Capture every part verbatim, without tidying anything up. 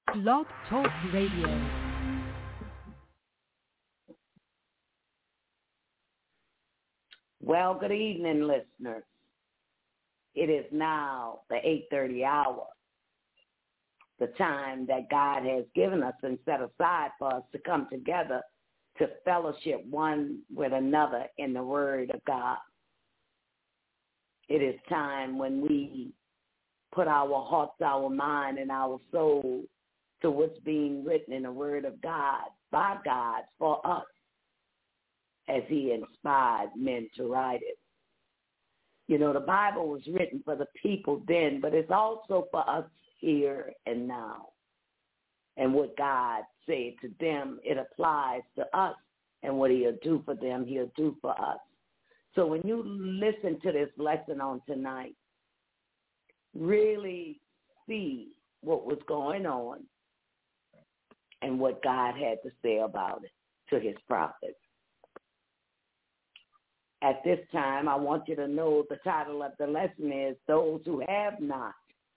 Blog Talk Radio. Well, good evening, listeners. It is now the eight thirty hour, the time that God has given us and set aside for us to come together to fellowship one with another in the Word of God. It is time when we put our hearts, our mind, and our soul to what's being written in the Word of God by God for us as He inspired men to write it. You know, the Bible was written for the people then, but it's also for us here and now. And what God said to them, it applies to us. And what He'll do for them, He'll do for us. So when you listen to this lesson on tonight, really see what was going on and what God had to say about it to His prophets. At this time, I want you to know the title of the lesson is Those Who Have Not,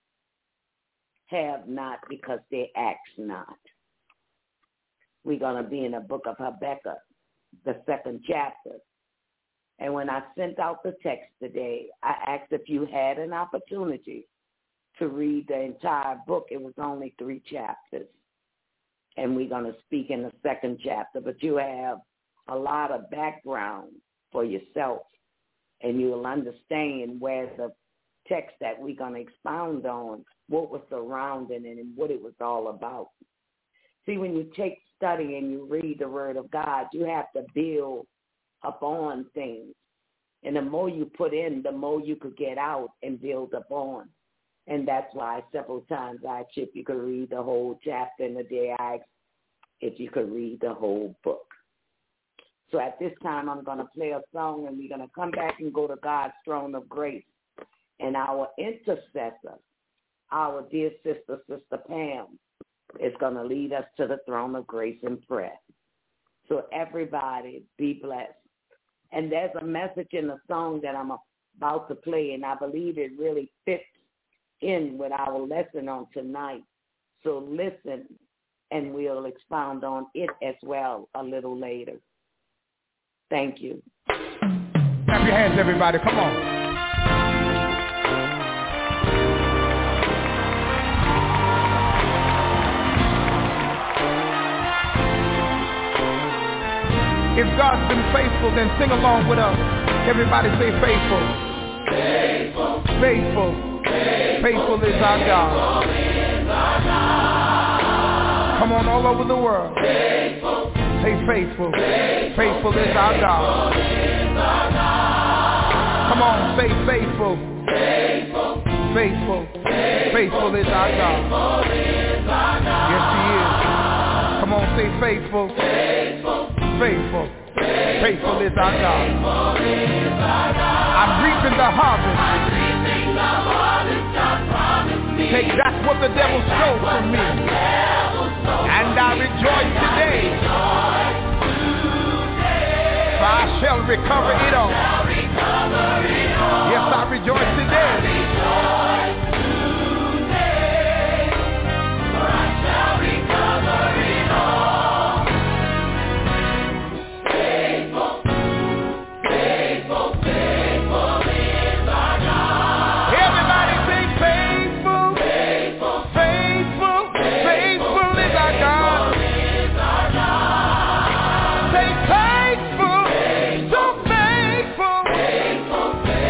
Have Not Because They Ask Not. We're going to be in the book of Habakkuk, the second chapter. And when I sent out the text today, I asked if you had an opportunity to read the entire book. It was only three chapters. And we're going to speak in the second chapter, but you have a lot of background for yourself, and you'll understand where the text that we're going to expound on, what was surrounding it and what it was all about. See, when you take study and you read the Word of God, you have to build upon things. And the more you put in, the more you could get out and build upon. And that's why several times I asked if you could read the whole chapter, and the day I asked if you could read the whole book. So at this time, I'm going to play a song, and we're going to come back and go to God's throne of grace. And our intercessor, our dear sister, Sister Pam, is going to lead us to the throne of grace in prayer. So everybody be blessed. And there's a message in the song that I'm about to play, and I believe it really fits in with our lesson on tonight. So listen, and we'll expound on it as well a little later. Thank you. Clap your hands, everybody. Come on. If God's been faithful, then sing along with us. Everybody say faithful. Faithful. Faithful. Faithful, faithful is our God. Come on, all over the world. Faithful. Say faithful. Faithful, faithful is our God. Come on, say faithful. Faithful. Faithful. Faithful is our God. Yes, He is. Come on, say faithful. Faithful. Faithful. Faithful is our God. I'm reaping the harvest. Take that's what the devil stole from me. And I rejoice today. For I shall recover it all. Yes, I rejoice today. For I shall recover it all. Faithful, faithful, faithful is our God. Everybody sing faithful, faithful, faithful, faithful is our God. Say faithful, so faithful, faithful,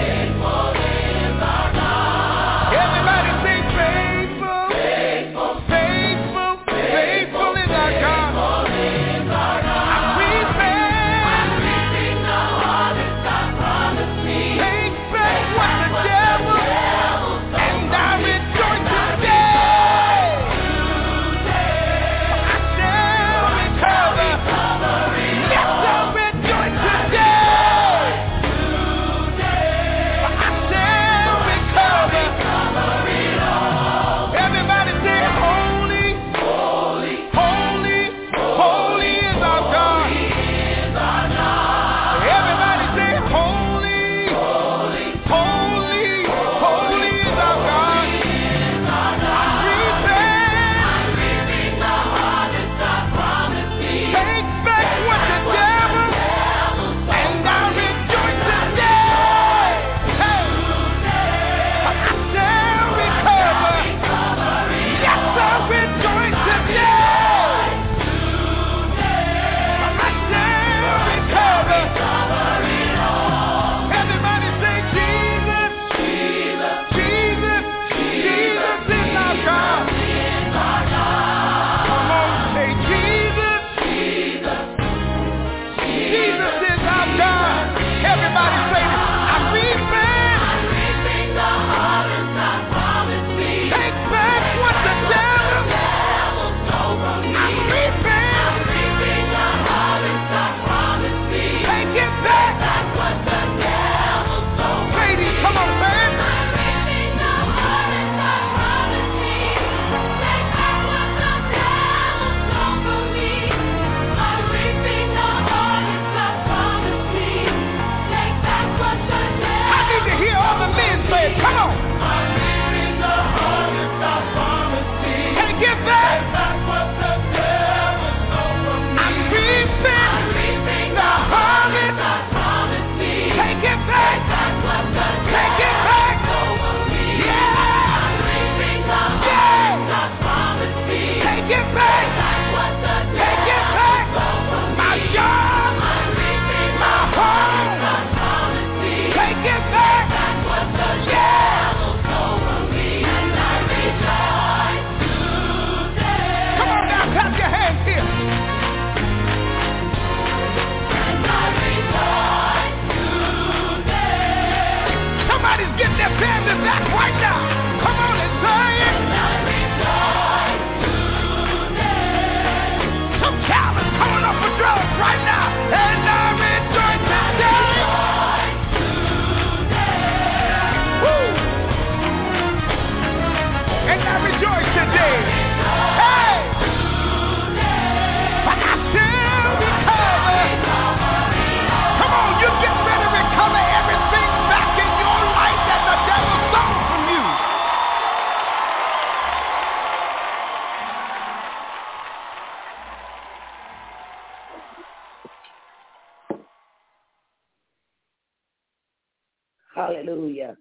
Hallelujah.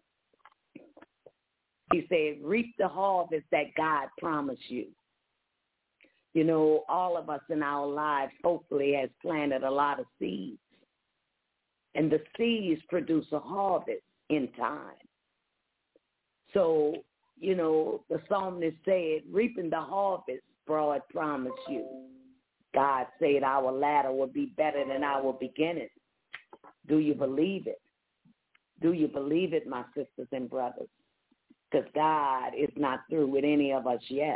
He said, reap the harvest that God promised you. You know, all of us in our lives hopefully has planted a lot of seeds. And the seeds produce a harvest in time. So, you know, the psalmist said, reaping the harvest, broad promise you. God said our latter will be better than our beginning. Do you believe it? Do you believe it, my sisters and brothers? Because God is not through with any of us yet.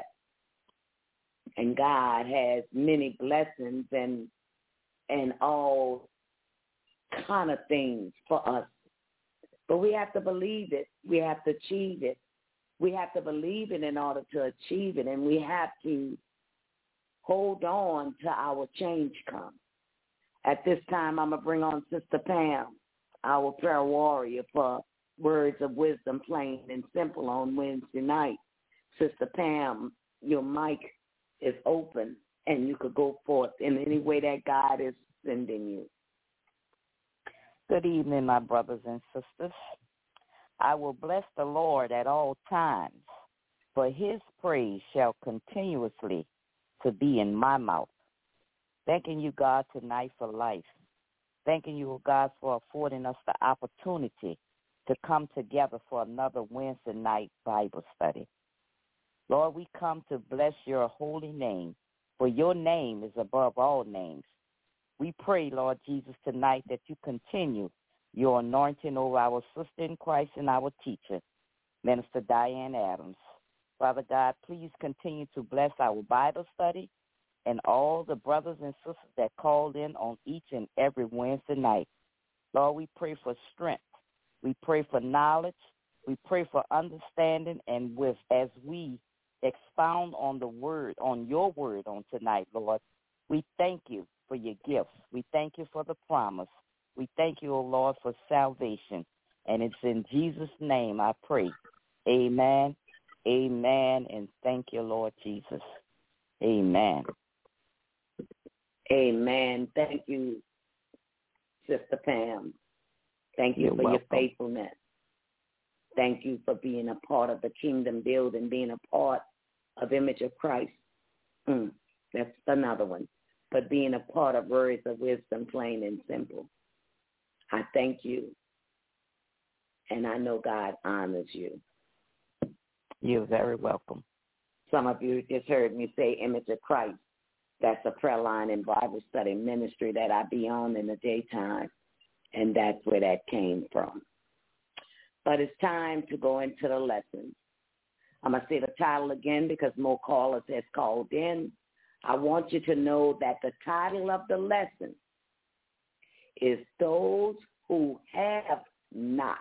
And God has many blessings and and all kind of things for us. But we have to believe it. We have to achieve it. We have to believe it in order to achieve it. And we have to hold on to our change come. At this time, I'm going to bring on Sister Pam, our prayer warrior, for words of wisdom, plain and simple, on Wednesday night. Sister Pam, your mic is open, and you could go forth in any way that God is sending you. Good evening, my brothers and sisters. I will bless the Lord at all times, for his praise shall continuously to be in my mouth. Thanking you, God, tonight for life. Thanking you, God, for affording us the opportunity to come together for another Wednesday night Bible study. Lord, we come to bless your holy name, for your name is above all names. We pray, Lord Jesus, tonight that you continue your anointing over our sister in Christ and our teacher, Minister Diane Adams. Father God, please continue to bless our Bible study and all the brothers and sisters that called in on each and every Wednesday night. Lord, we pray for strength. We pray for knowledge. We pray for understanding, and with as we expound on the word, on your word on tonight, Lord, we thank you for your gifts. We thank you for the promise. We thank you, O Lord, for salvation. And it's in Jesus' name I pray. Amen, amen, and thank you, Lord Jesus. Amen. Amen. Thank you, Sister Pam. Thank you You're for welcome. your faithfulness. Thank you for being a part of the kingdom building, being a part of Image of Christ. Mm, that's another one. But being a part of Words of Wisdom, plain and simple. I thank you, and I know God honors you. You're very welcome. Some of you just heard me say Image of Christ. That's a prayer line and Bible study ministry that I be on in the daytime, and that's where that came from. But it's time to go into the lesson. I'm going to say the title again because more callers has called in. I want you to know that the title of the lesson is Those Who Have Not.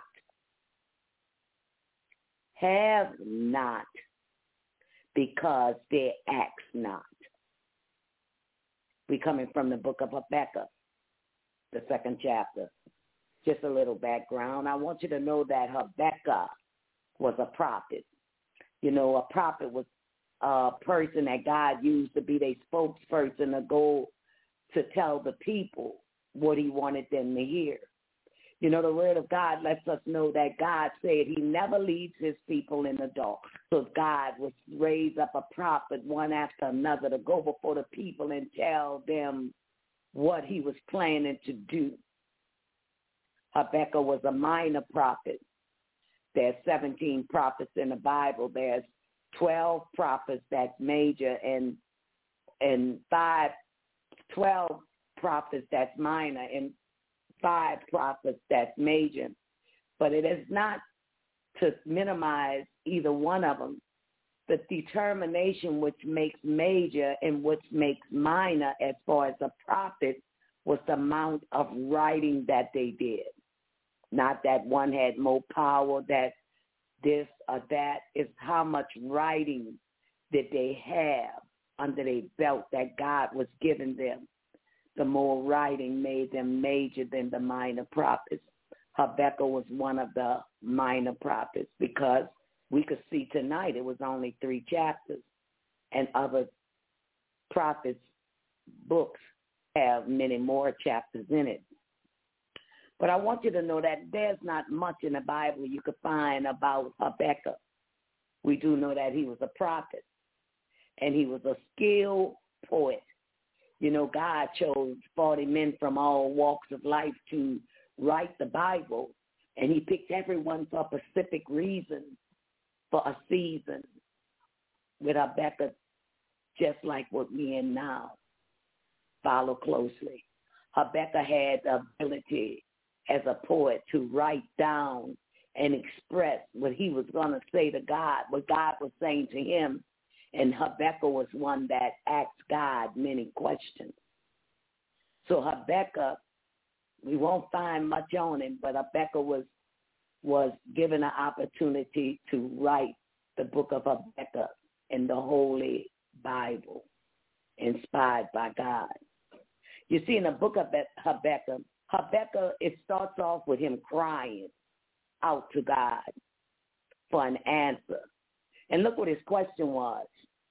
Have not because they ask not. We're coming from the book of Habakkuk, the second chapter. Just a little background. I want you to know that Habakkuk was a prophet. You know, a prophet was a person that God used to be their spokesperson to go to tell the people what he wanted them to hear. You know, the word of God lets us know that God said he never leaves his people in the dark. So God would raise up a prophet one after another to go before the people and tell them what he was planning to do. Habakkuk was a minor prophet. There's seventeen prophets in the Bible. There's twelve prophets that's major and and five, twelve prophets that's minor and five prophets that's major. But it is not to minimize either one of them. The determination which makes major and which makes minor as far as a prophet was the amount of writing that they did. Not that one had more power, that this or that. Is how much writing did they have under their belt that God was giving them. The more writing made them major than the minor prophets. Habakkuk was one of the minor prophets because we could see tonight it was only three chapters, and other prophets' books have many more chapters in it. But I want you to know that there's not much in the Bible you could find about Habakkuk. We do know that he was a prophet, and he was a skilled poet. You know, God chose forty men from all walks of life to write the Bible, and he picked everyone for a specific reason, for a season. With Habakkuk, just like what we're in now. Follow closely. Habakkuk had the ability as a poet to write down and express what he was going to say to God, what God was saying to him. And Habakkuk was one that asked God many questions. So Habakkuk, we won't find much on him, but Habakkuk was, was given an opportunity to write the book of Habakkuk in the Holy Bible, inspired by God. You see, in the book of Habakkuk, Habakkuk, it starts off with him crying out to God for an answer. And look what his question was.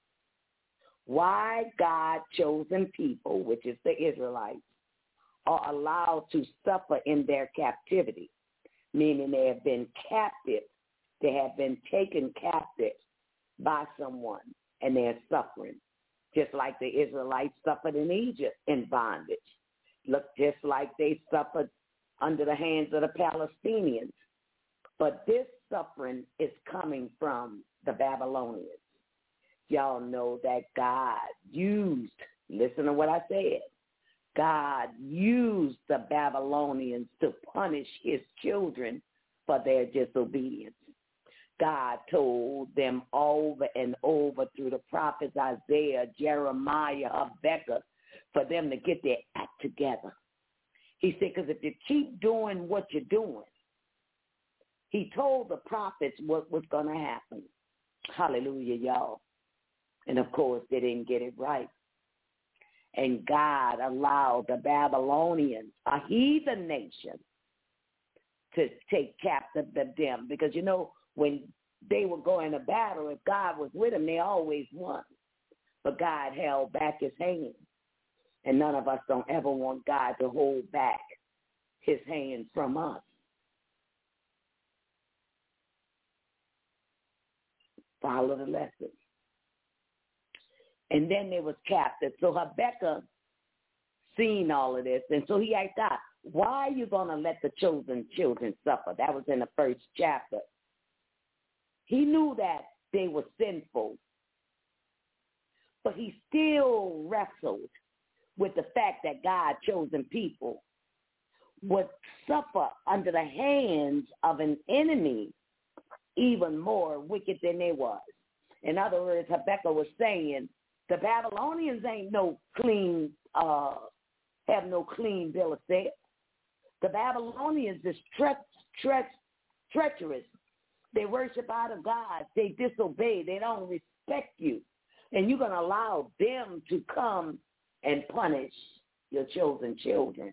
Why God chosen people, which is the Israelites, are allowed to suffer in their captivity, meaning they have been captive. They have been taken captive by someone, and they're suffering, just like the Israelites suffered in Egypt in bondage. Look, just like they suffered under the hands of the Palestinians. But this suffering is coming from the Babylonians. Y'all know that God used, listen to what I said, God used the Babylonians to punish his children for their disobedience. God told them over and over through the prophets Isaiah, Jeremiah, Habakkuk, for them to get their act together. He said, because if you keep doing what you're doing, he told the prophets what was going to happen. Hallelujah, y'all. And, of course, they didn't get it right. And God allowed the Babylonians, a heathen nation, to take captive of them. Because, you know, when they were going to battle, if God was with them, they always won. But God held back his hand. And none of us don't ever want God to hold back his hand from us. Follow the lesson. And then they was captive. So Habakkuk seen all of this. And so he asked God, why are you going to let the chosen children suffer? That was in the first chapter. He knew that they were sinful, but he still wrestled with the fact that God chosen people would suffer under the hands of an enemy even more wicked than they was. In other words, Habakkuk was saying, the Babylonians ain't no clean, uh, have no clean bill of sale. The Babylonians is tre- tre- treacherous. They worship other gods. They disobey. They don't respect you. And you're going to allow them to come and punish your chosen children.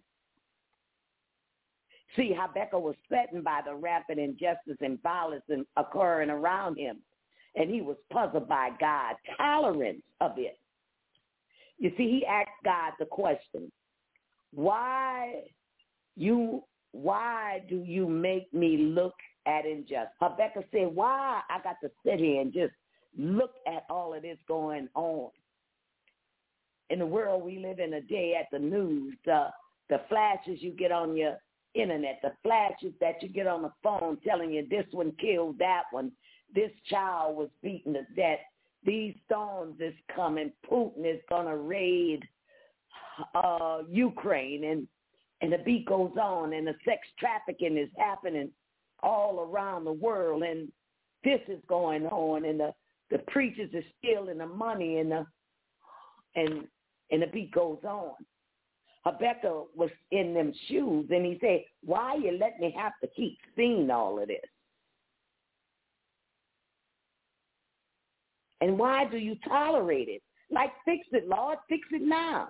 See, Habakkuk was threatened by the rapid injustice and violence occurring around him. And he was puzzled by God's tolerance of it. You see, he asked God the question, why you, why do you make me look at injustice? Habakkuk said, why I got to sit here and just look at all of this going on? In the world we live in today, at the news, the, the flashes you get on your internet, the flashes that you get on the phone telling you this one killed that one, this child was beaten to death, these storms is coming, Putin is going to raid uh, Ukraine, and, and the beat goes on, and the sex trafficking is happening all around the world, and this is going on, and the, the preachers are stealing the money, and the, and, and the beat goes on. Habakkuk was in them shoes, and he said, why you let me have to keep seeing all of this? And why do you tolerate it? Like, fix it, Lord, fix it now.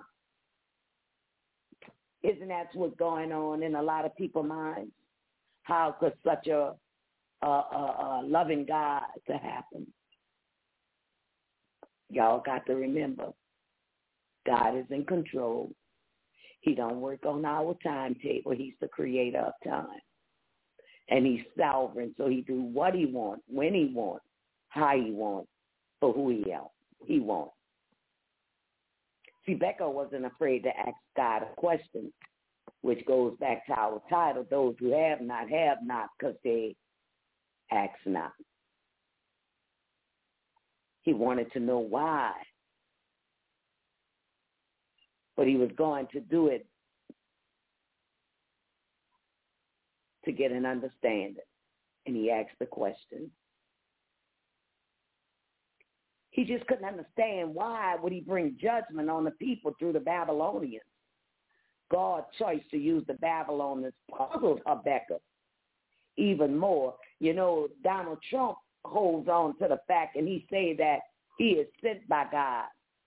Isn't that what's going on in a lot of people's minds? How could such a, a, a, a loving God to happen? Y'all got to remember, God is in control. He don't work on our timetable. He's the creator of time. And he's sovereign, so he do what he wants, when he wants, how he wants, for who he, he wants. See, Becca wasn't afraid to ask God a question, which goes back to our title, those who have not, have not, because they ask not. He wanted to know why. But he was going to do it to get an understanding. And he asked the question. He just couldn't understand why would he bring judgment on the people through the Babylonians. God's choice to use the Babylonians puzzled Habakkuk even more. You know, Donald Trump holds on to the fact, and he say that he is sent by God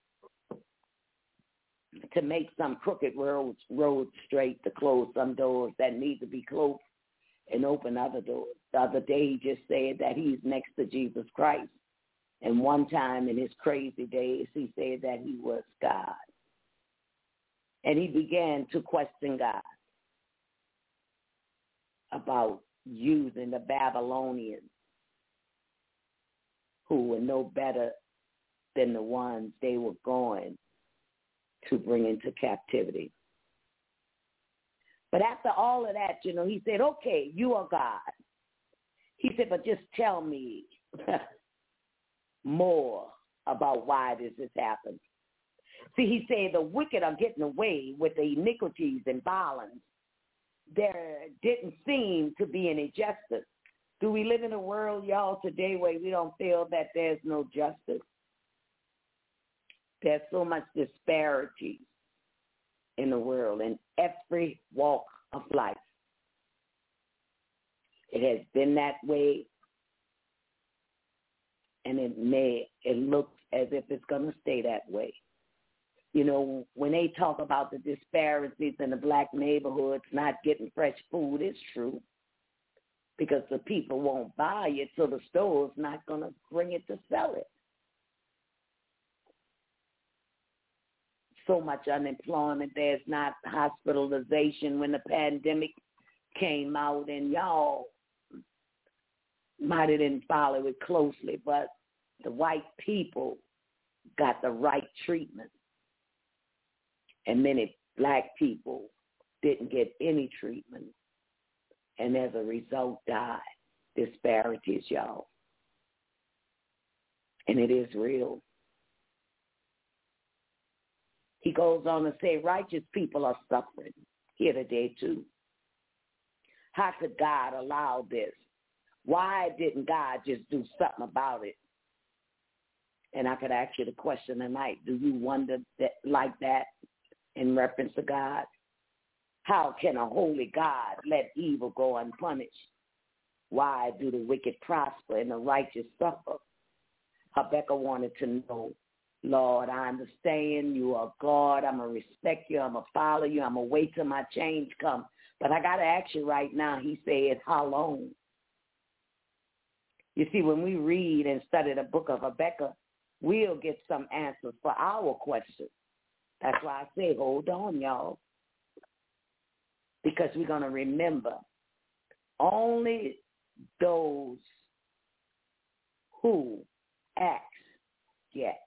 to make some crooked roads, roads straight, to close some doors that need to be closed and open other doors. The other day he just said that he's next to Jesus Christ. And one time in his crazy days, he said that he was God. And he began to question God about using the Babylonians, who were no better than the ones they were going to bring into captivity. But after all of that, you know, he said, okay, you are God. He said, but just tell me more about why this has happened. See, he said the wicked are getting away with the iniquities and violence. There didn't seem to be any justice. Do we live in a world, y'all, today where we don't feel that there's no justice? There's so much disparity in the world in every walk of life. It has been that way, and it may, it looks as if it's going to stay that way. You know, when they talk about the disparities in the black neighborhoods not getting fresh food, it's true, because the people won't buy it, so the store's not going to bring it to sell it. So much unemployment. There's not hospitalization. When the pandemic came out, and y'all might have didn't follow it closely, but the white people got the right treatment. And many black people didn't get any treatment. And as a result, died. Disparities, y'all. And it is real. He goes on to say, righteous people are suffering here today too. How could God allow this? Why didn't God just do something about it? And I could ask you the question tonight, do you wonder that like that in reference to God? How can a holy God let evil go unpunished? Why do the wicked prosper and the righteous suffer? Habakkuk wanted to know, Lord, I understand you are God. I'm going to respect you. I'm going to follow you. I'm going to wait till my change comes. But I got to ask you right now, he said, how long? You see, when we read and study the book of Habakkuk, we'll get some answers for our questions. That's why I say, hold on, y'all. Because we're going to remember only those who ask get.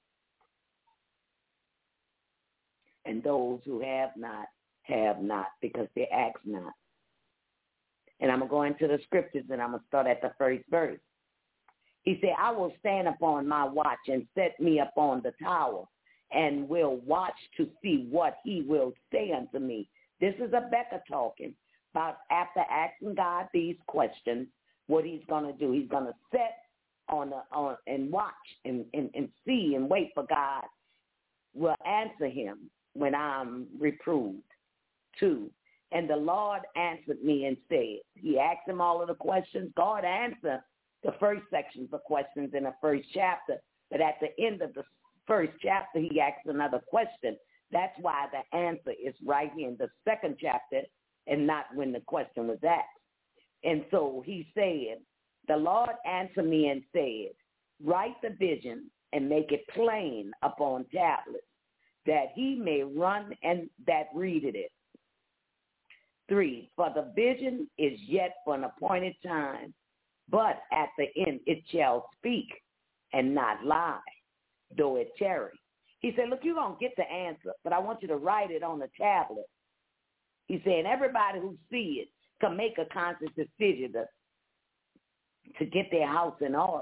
And those who have not, have not, because they ask not. And I'm going to go into the scriptures, and I'm going to start at the first verse. He said, I will stand upon my watch and set me upon the tower, and will watch to see what he will say unto me. This is Habakkuk talking about after asking God these questions, what he's going to do. He's going to set on, the, on and watch and, and, and see and wait for God will answer him when I'm reproved. Two, and the Lord answered me and said, he asked him all of the questions. God answered the first sections of questions in the first chapter, but at the end of the first chapter, he asked another question. That's why the answer is right here in the second chapter and not when the question was asked. And so he said, the Lord answered me and said, write the vision and make it plain upon tablets, that he may run and that readeth it. Three, for the vision is yet for an appointed time, but at the end it shall speak and not lie, though it tarry. He said, look, you're going to get the answer, but I want you to write it on the tablet. He said, everybody who see it can make a conscious decision to, to get their house in order.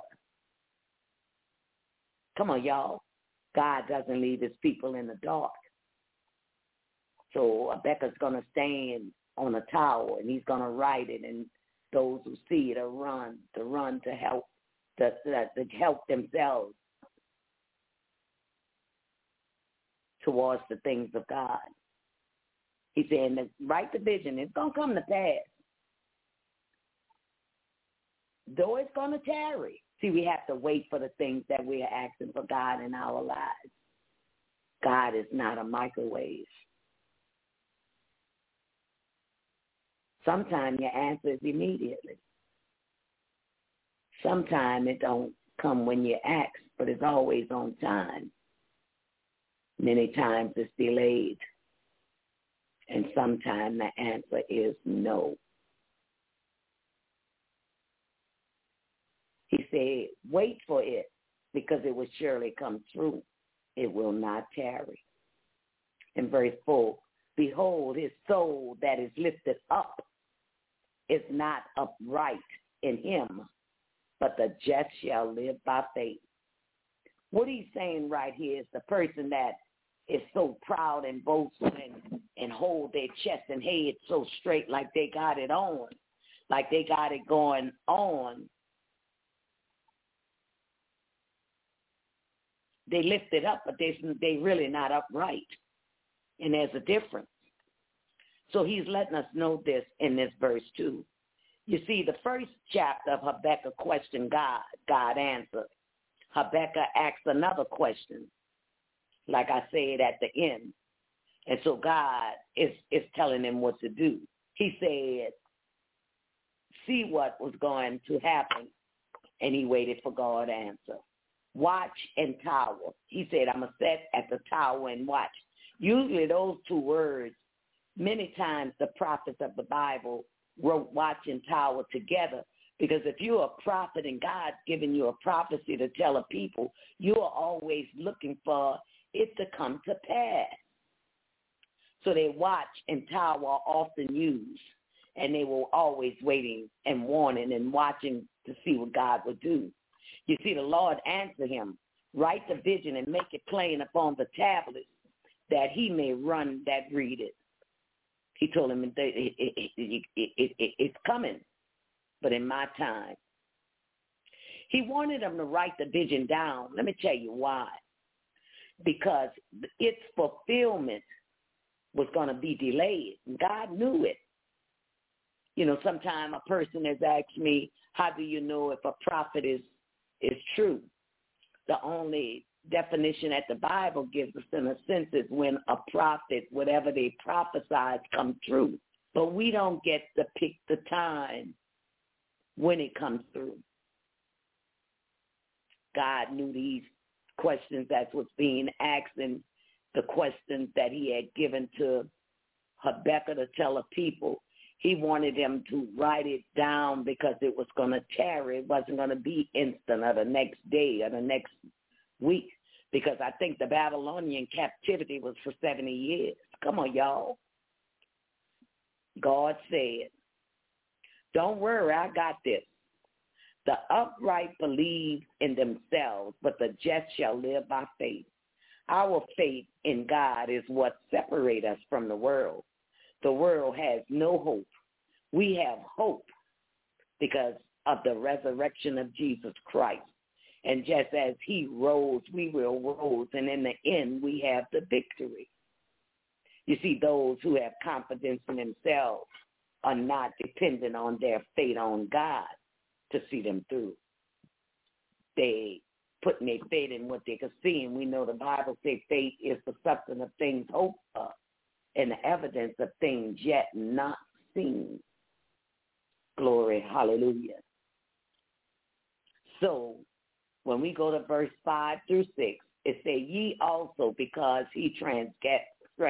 Come on, y'all. God doesn't leave his people in the dark. So Habakkuk's going to stand on a tower, and he's going to write it, and those who see it will run, to run to help, to, to, to help themselves towards the things of God. He's saying, write the vision. It's going to come to pass. Though it's going to tarry. See, we have to wait for the things that we are asking for God in our lives. God is not a microwave. Sometimes your answer is immediately. Sometimes it don't come when you ask, but it's always on time. Many times it's delayed. And sometimes the answer is no. He said, wait for it, because it will surely come true. It will not tarry. In verse four, behold, his soul that is lifted up is not upright in him, but the just shall live by faith. What he's saying right here is the person that is so proud and boastful and, and hold their chest and head so straight like they got it on, like they got it going on. They lift it up, but they they really not upright. And there's a difference. So he's letting us know this in this verse too. You see, the first chapter of Habakkuk questioned God. God answered. Habakkuk asked another question, like I said at the end. And so God is, is telling him what to do. He said, see what was going to happen. And he waited for God's answer. Watch and tower. He said, I'm going to sit at the tower and watch. Usually those two words, many times the prophets of the Bible wrote watch and tower together, because if you're a prophet and God's giving you a prophecy to tell a people, you are always looking for it to come to pass. So they watch and tower are often used, and they were always waiting and warning and watching to see what God would do. You see, the Lord answered him, write the vision and make it plain upon the tablets, that he may run that read it. He told him, it, it, it, it, it, it, it's coming, but in my time. He wanted him to write the vision down. Let me tell you why. Because its fulfillment was going to be delayed. God knew it. You know, sometimes a person has asked me, how do you know if a prophet is is true? The only definition that the Bible gives us, in a sense, is when a prophet, whatever they prophesied, come true. But we don't get to pick the time when it comes through. God knew these questions that was being asked, and the questions that he had given to Habakkuk to tell the people. He wanted them to write it down because it was going to tarry. It wasn't going to be instant or the next day or the next week, because I think the Babylonian captivity was for seventy years. Come on, y'all. God said, don't worry, I got this. The upright believe in themselves, but the just shall live by faith. Our faith in God is what separates us from the world. The world has no hope. We have hope because of the resurrection of Jesus Christ. And just as he rose, we will rose. And in the end, we have the victory. You see, those who have confidence in themselves are not dependent on their faith on God to see them through. They putting their faith in what they can see. And we know the Bible says faith is the substance of things hoped for and the evidence of things yet not seen. Glory, hallelujah. So when we go to verse five through six, it say, ye also, because he transgresseth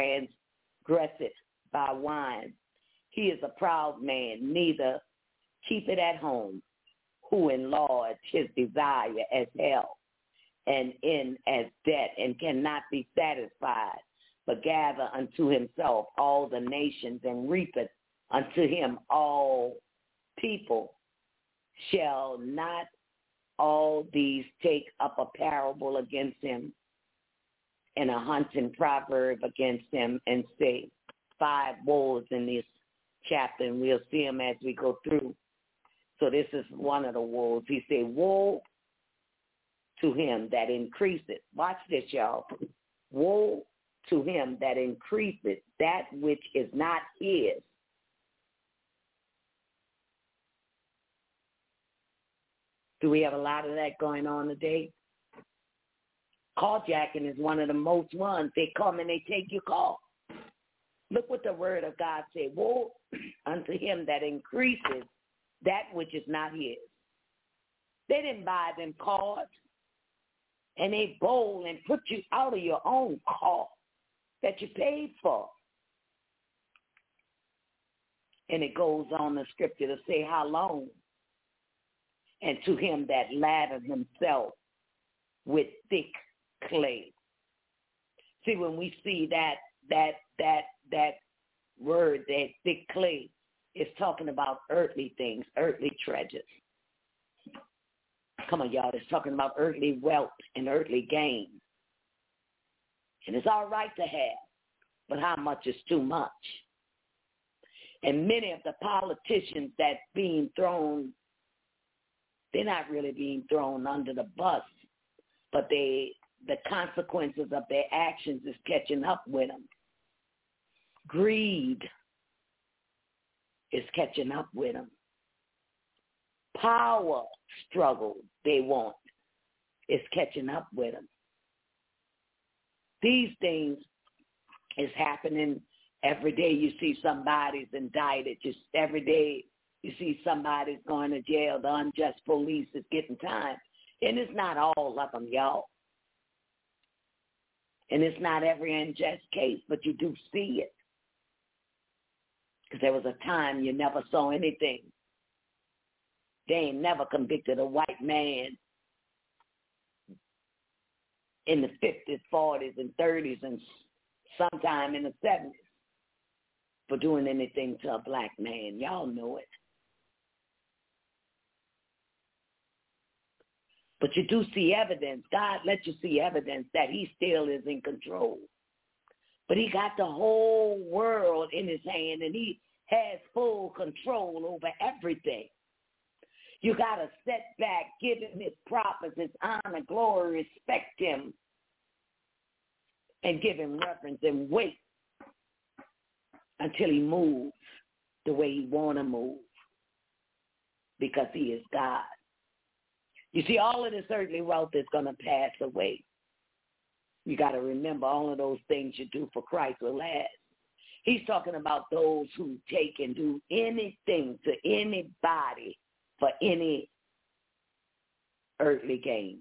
by wine. He is a proud man, neither keep it at home, who enlarge his desire as hell, and in as debt, and cannot be satisfied, but gather unto himself all the nations, and reapeth unto him all people. Shall not all these take up a parable against him, and a hunting proverb against him, and say, five woes in this chapter, and we'll see them as we go through. So this is one of the woes. He said, woe to him that increaseth. Watch this, y'all. Woe to him that increaseth that which is not his. Do we have a lot of that going on today? Carjacking is one of the most ones. They come and they take your car. Look what the word of God said. Woe unto him that increases that which is not his. They didn't buy them cars, and they bowl and put you out of your own car that you paid for. And it goes on the scripture to say how long. And to him that laddered himself with thick clay. See, when we see that that that that word, that thick clay, is talking about earthly things, earthly treasures. Come on, y'all. It's talking about earthly wealth and earthly gain. And it's all right to have, but how much is too much? And many of the politicians that's being thrown, they're not really being thrown under the bus, but they the consequences of their actions is catching up with them. Greed is catching up with them. Power struggle they want is catching up with them. These things is happening every day. You see somebody's indicted. Just every day you see somebody's going to jail. The unjust police is getting time. And it's not all of them, y'all. And it's not every unjust case, but you do see it. Because there was a time you never saw anything. They ain't never convicted a white man in the fifties, forties, and thirties, and sometime in the seventies for doing anything to a black man. Y'all know it. But you do see evidence. God lets you see evidence that he still is in control. But he got the whole world in his hand, and he has full control over everything. You got to set back, give him his prophets, his honor, glory, respect him, and give him reverence and wait until he moves the way he want to move, because he is God. You see, all of this earthly wealth is going to pass away. You got to remember, all of those things you do for Christ will last. He's talking about those who take and do anything to anybody for any earthly gain.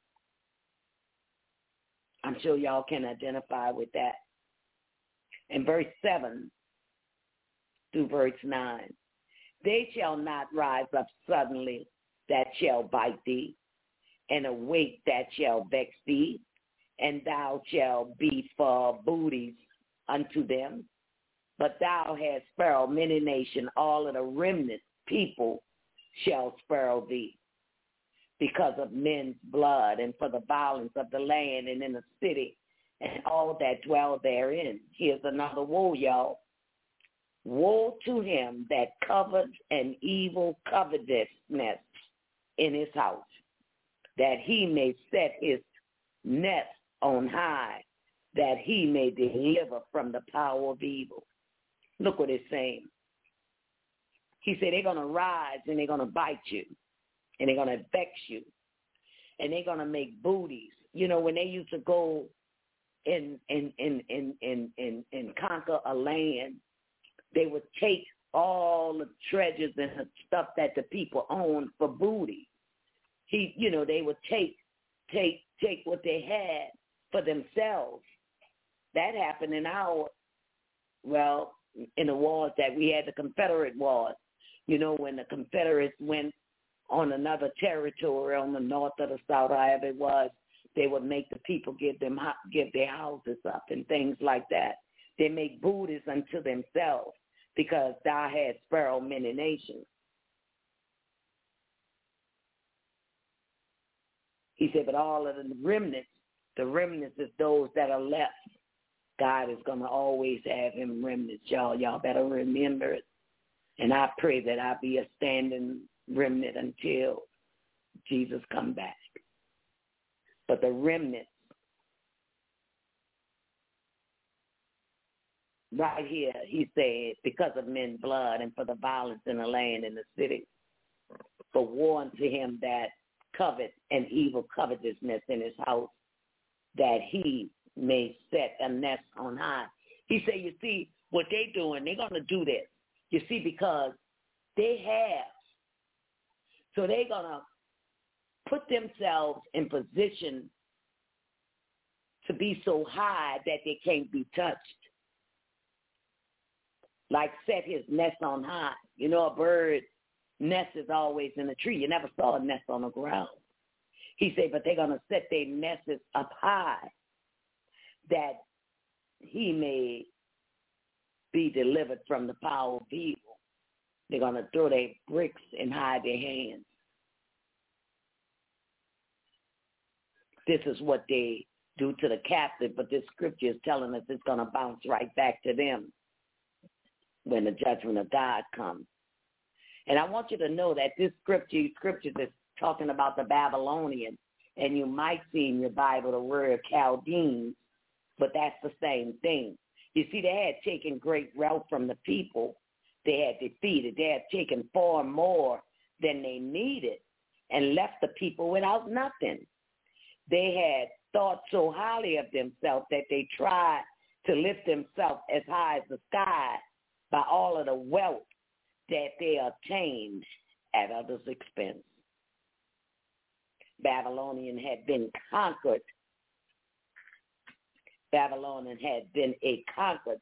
I'm sure y'all can identify with that. In verse seven through verse nine, they shall not rise up suddenly that shall bite thee, and awake that shall vex thee, and thou shalt be for booties unto them. But thou hast spared many nations, all of the remnant people shall spare thee, because of men's blood, and for the violence of the land, and in the city, and all that dwell therein. Here's another woe, y'all. Woe to him that covers an evil covetousness in his house, that he may set his nest on high, that he may deliver from the power of evil. Look what it's saying. He said they're going to rise and they're going to bite you, and they're going to vex you, and they're going to make booties. You know, when they used to go and and and and and and, and conquer a land, they would take all the treasures and the stuff that the people owned for booty. He, you know, they would take take take what they had for themselves. That happened in our, well, in the wars that we had, the Confederate wars. You know, when the Confederates went on another territory on the north or the south, however it was, they would make the people give them give their houses up and things like that. They make booties unto themselves because thou hast spared many nations. He said, but all of the remnants, the remnants is those that are left. God is going to always have him remnants, y'all. Y'all better remember it. And I pray that I be a standing remnant until Jesus come back. But the remnants, right here, he said, because of men's blood and for the violence in the land and the city, for war unto him that covet and evil covetousness in his house, that he may set a nest on high. He said, you see, what they doing, they're going to do this. You see, because they have. So they're going to put themselves in position to be so high that they can't be touched. Like set his nest on high. You know, a bird nest is always in a tree. You never saw a nest on the ground. He said, but they're going to set their nests up high that he may be delivered from the power of evil. They're going to throw their bricks and hide their hands. This is what they do to the captive, but this scripture is telling us it's going to bounce right back to them when the judgment of God comes. And I want you to know that this scripture, scripture is talking about the Babylonians, and you might see in your Bible the word Chaldeans, but that's the same thing. You see, they had taken great wealth from the people. They had defeated. They had taken far more than they needed and left the people without nothing. They had thought so highly of themselves that they tried to lift themselves as high as the sky by all of the wealth that they obtained at others' expense. Babylonian had been conquered. Babylonian had been a conquered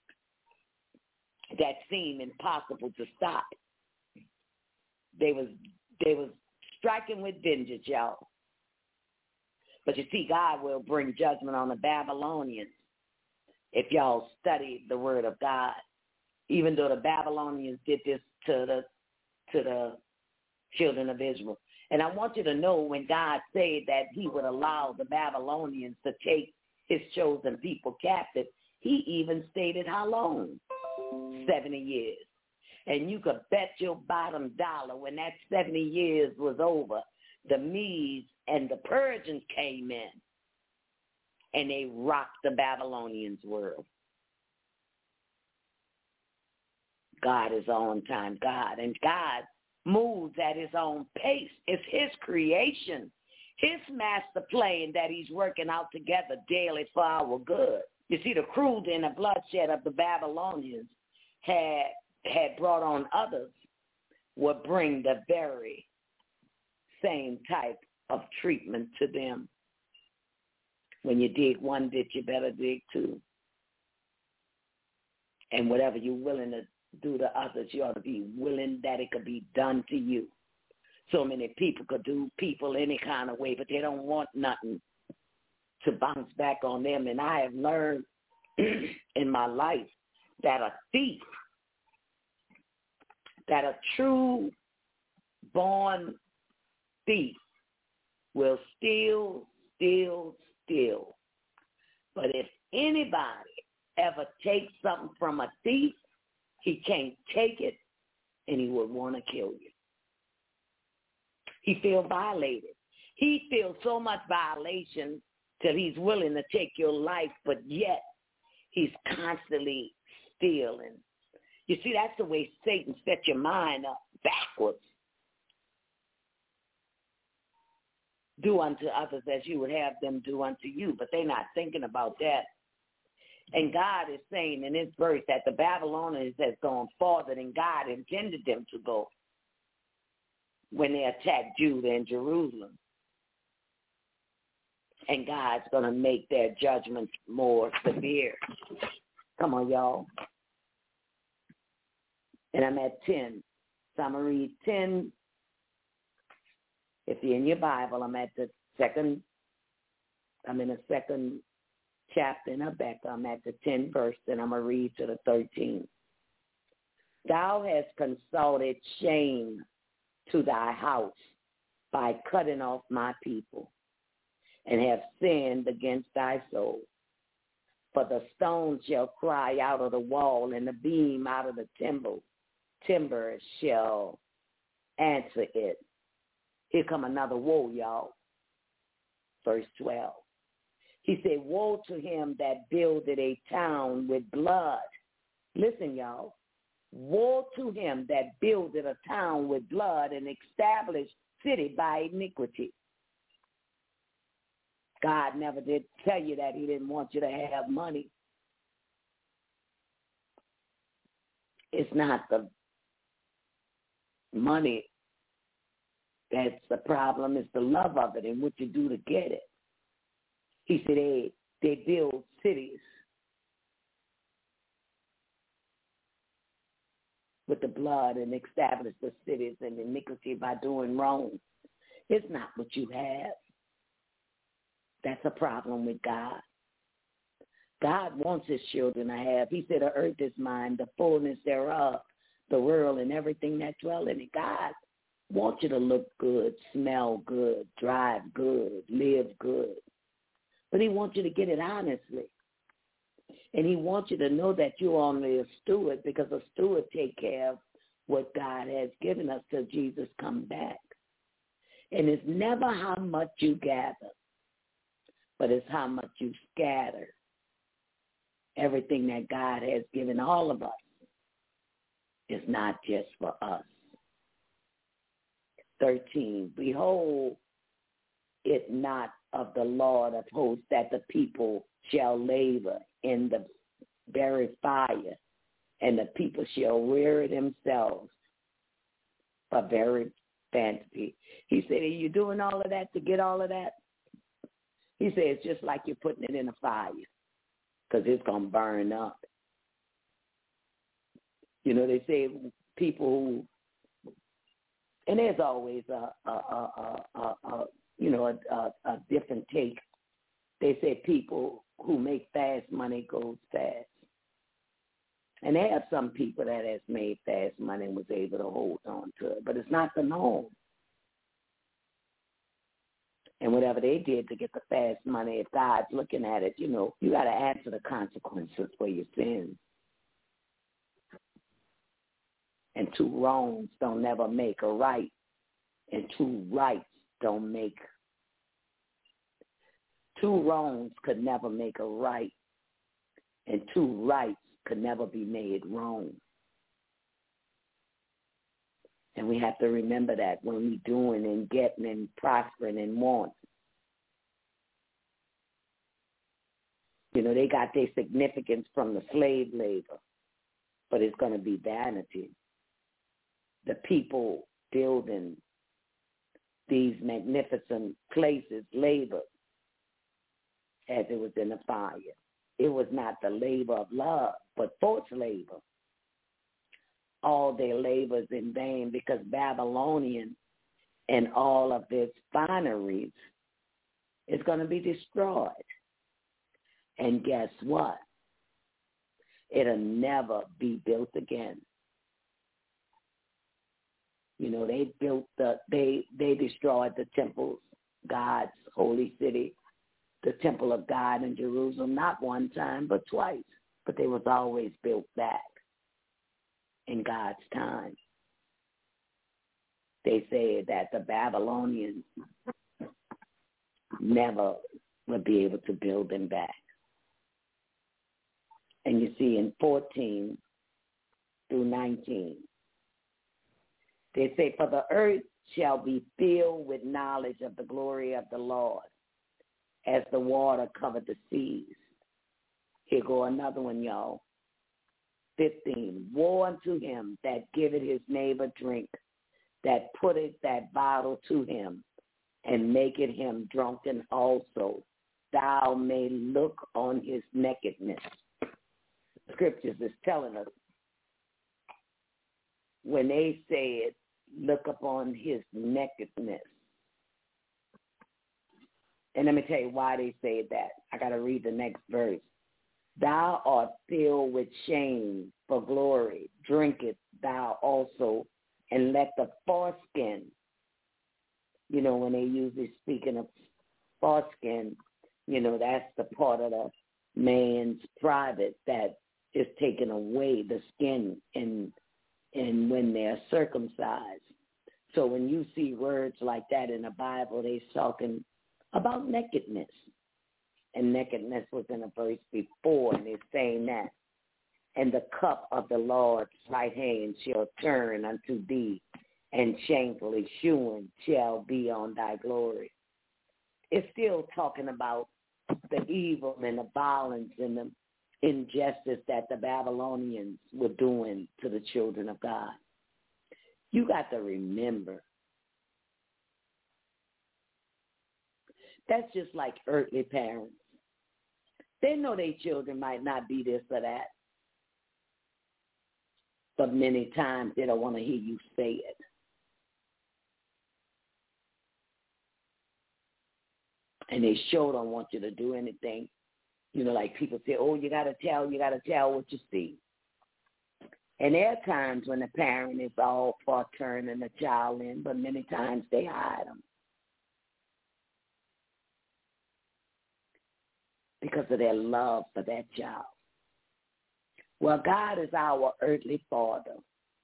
that seemed impossible to stop. They was they was striking with vengeance, y'all. But you see, God will bring judgment on the Babylonians if y'all study the word of God. Even though the Babylonians did this to the to the children of Israel. And I want you to know when God said that he would allow the Babylonians to take his chosen people captive, he even stated how long? seventy years. And you could bet your bottom dollar when that seventy years was over, the Medes and the Persians came in and they rocked the Babylonians' world. God is on time God, and God moves at his own pace. It's his creation, his master plan that he's working out together daily for our good. You see, the cruelty and the bloodshed of the Babylonians had had brought on others would bring the very same type of treatment to them. When you dig one ditch, you better dig two. And whatever you're willing to do to others, you ought to be willing that it could be done to you. So many people could do people any kind of way, but they don't want nothing to bounce back on them. And I have learned in my life that a thief, that a true born thief will steal, steal, steal. But if anybody ever takes something from a thief, he can't take it, and he would want to kill you. He feels violated. He feels so much violation till he's willing to take your life, but yet he's constantly stealing. You see, that's the way Satan sets your mind up backwards. Do unto others as you would have them do unto you, but they're not thinking about that. And God is saying in this verse that the Babylonians has gone farther than God intended them to go when they attacked Judah and Jerusalem. And God's going to make their judgments more severe. Come on, y'all. And I'm at ten. So I'm going to read ten. If you're in your Bible, I'm at the second, I'm in the second chapter in Habakkuk. I'm at the tenth verse, and I'm going to read to the thirteenth. Thou hast consulted shame to thy house by cutting off my people, and have sinned against thy soul. For the stone shall cry out of the wall, and the beam out of the timber, timber shall answer it. Here come another woe, y'all. Verse twelve. He said, woe to him that builded a town with blood. Listen, y'all. Woe to him that builded a town with blood and established city by iniquity. God never did tell you that he didn't want you to have money. It's not the money that's the problem. It's the love of it and what you do to get it. He said they, they build cities with the blood and establish the cities and iniquity by doing wrong. It's not what you have. That's a problem with God. God wants his children to have. He said, the earth is mine, the fullness thereof, the world and everything that dwell in it. God wants you to look good, smell good, drive good, live good. But he wants you to get it honestly. And he wants you to know that you're only a steward, because a steward take care of what God has given us till Jesus comes back. And it's never how much you gather, but it's how much you scatter. Everything that God has given all of us is not just for us. thirteen, behold it not of the Lord of hosts that the people shall labor in the very fire, and the people shall weary themselves for very fancy. He said, are you doing all of that to get all of that? He said, it's just like you're putting it in a fire, because it's going to burn up. You know, they say people who, and there's always a, a, a, a, a, a you know, a, a, a different take. They say people who make fast money goes fast. And they have some people that has made fast money and was able to hold on to it, but it's not the norm. And whatever they did to get the fast money, if God's looking at it, you know, you got to answer the consequences for your sins. And two wrongs don't never make a right, and two rights don't make. Two wrongs could never make a right, and two rights could never be made wrong. And we have to remember that when we're doing and getting and prospering and want. You know, they got their significance from the slave labor, but it's going to be vanity. The people building these magnificent places labor as it was in the fire. It was not the labor of love, but forced labor. All their labors in vain, because Babylonian and all of its fineries is going to be destroyed. And guess what? It'll never be built again. You know, they built the, they, they destroyed the temples, God's holy city, the temple of God in Jerusalem, not one time, but twice. But they was always built back in God's time. They say that the Babylonians never would be able to build them back. And you see in fourteen through nineteen, they say, for the earth shall be filled with knowledge of the glory of the Lord, as the water covered the seas. Here go another one, y'all. fifteen, woe unto him that giveth his neighbor drink, that putteth that bottle to him, and maketh him drunken also, thou may look on his nakedness. The scriptures is telling us when they said, look upon his nakedness. And let me tell you why they said that. I got to read the next verse. Thou art filled with shame for glory. Drink it thou also, and let the foreskin, you know, when they usually speaking of foreskin, you know, that's the part of the man's private that is taken away, the skin, and and when they're circumcised. So when you see words like that in the Bible, they're talking about nakedness. And nakedness was in a verse before, and it's saying that. And the cup of the Lord's right hand shall turn unto thee, and shamefully shewing shall be on thy glory. It's still talking about the evil and the violence and the injustice that the Babylonians were doing to the children of God. You got to remember, that's just like earthly parents. They know their children might not be this or that, but many times they don't want to hear you say it. And they sure don't want you to do anything. You know, like people say, oh, you got to tell, you got to tell what you see. And there are times when the parent is all for turning the child in, but many times they hide them because of their love for that child. Well, God is our earthly father.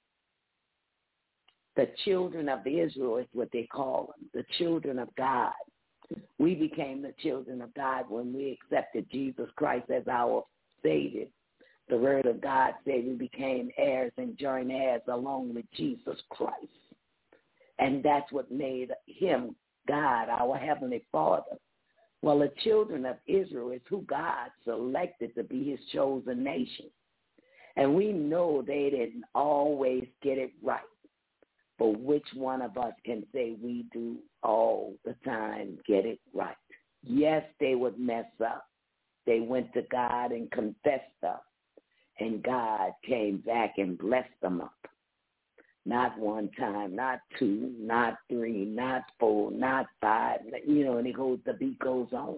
The children of Israel is what they call them, the children of God. We became the children of God when we accepted Jesus Christ as our Savior. The Word of God said we became heirs and joint heirs along with Jesus Christ. And that's what made him God, our Heavenly Father. Well, the children of Israel is who God selected to be his chosen nation. And we know they didn't always get it right. But which one of us can say we do all the time get it right? Yes, they would mess up. They went to God and confessed up. And God came back and blessed them up. Not one time, not two, not three, not four, not five. You know, and it goes, the beat goes on.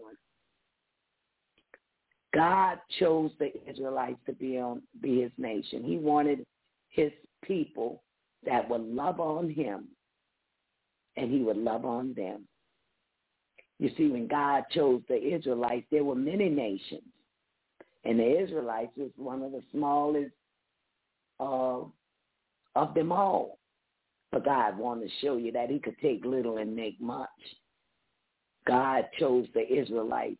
God chose the Israelites to be on be his nation. He wanted his people that would love on him, and he would love on them. You see, when God chose the Israelites, there were many nations, and the Israelites was one of the smallest uh, of them all. But God wanted to show you that he could take little and make much. God chose the Israelites.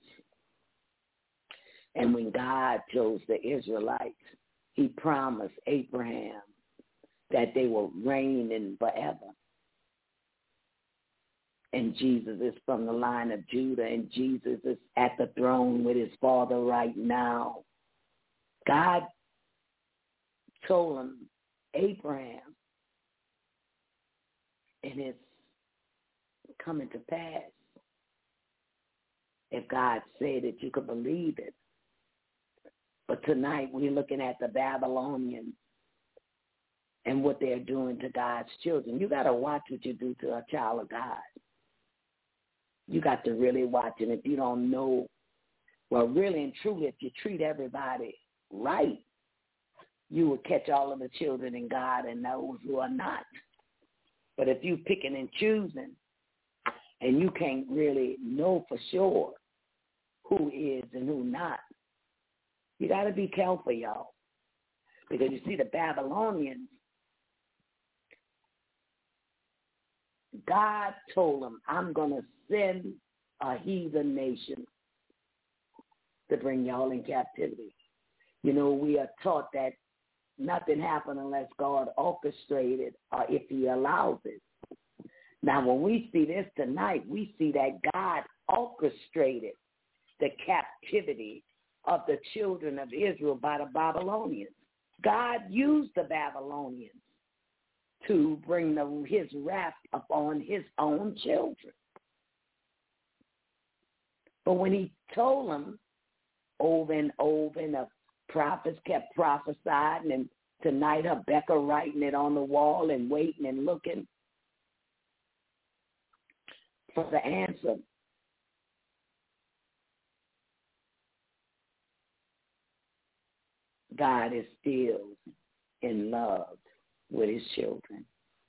And when God chose the Israelites, he promised Abraham that they will reign in forever. And Jesus is from the line of Judah, and Jesus is at the throne with his Father right now. God told him, Abraham, and it's coming to pass. If God said it, you could believe it. But tonight we're looking at the Babylonians and what they're doing to God's children. You got to watch what you do to a child of God. You got to really watch it. If you don't know, well, really and truly, if you treat everybody right, you will catch all of the children in God and those who are not. But if you picking and choosing and you can't really know for sure who is and who not, you got to be careful, y'all. Because you see, the Babylonians, God told them, I'm going to send a heathen nation to bring y'all in captivity. You know, we are taught that nothing happens unless God orchestrated or if he allows it. Now, when we see this tonight, we see that God orchestrated the captivity of the children of Israel by the Babylonians. God used the Babylonians to bring the, his wrath upon his own children. But when he told them over and over, and the prophets kept prophesying, and tonight Habakkuk writing it on the wall and waiting and looking for the answer. God is still in love with his children.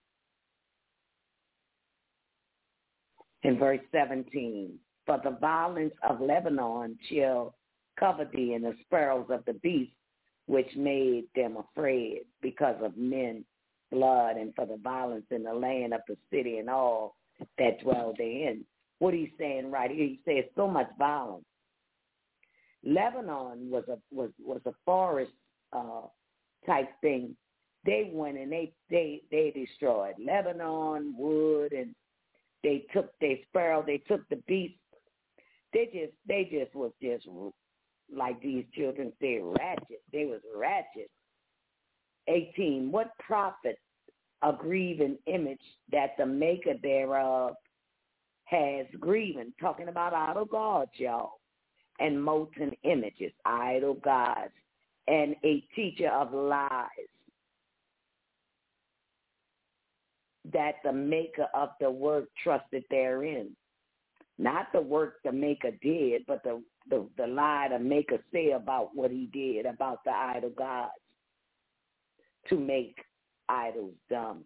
In verse seventeen, for the violence of Lebanon shall cover thee, and the sparrows of the beast, which made them afraid because of men's blood, and for the violence in the land of the city and all that dwell therein. What he's saying right here, he says so much violence. Lebanon was a was was a forest uh, type thing. They went and they they they destroyed Lebanon, wood, and they took their sparrow. They took the beast. They just they just was just like these children say, ratchet. They was ratchet. eighteen. What profit a grieving image that the maker thereof has grieving? Talking about idol gods, y'all. And molten images, idol gods, and a teacher of lies, that the maker of the work trusted therein. Not the work the maker did, but the, the, the lie the maker say about what he did, about the idol gods, to make idols dumb.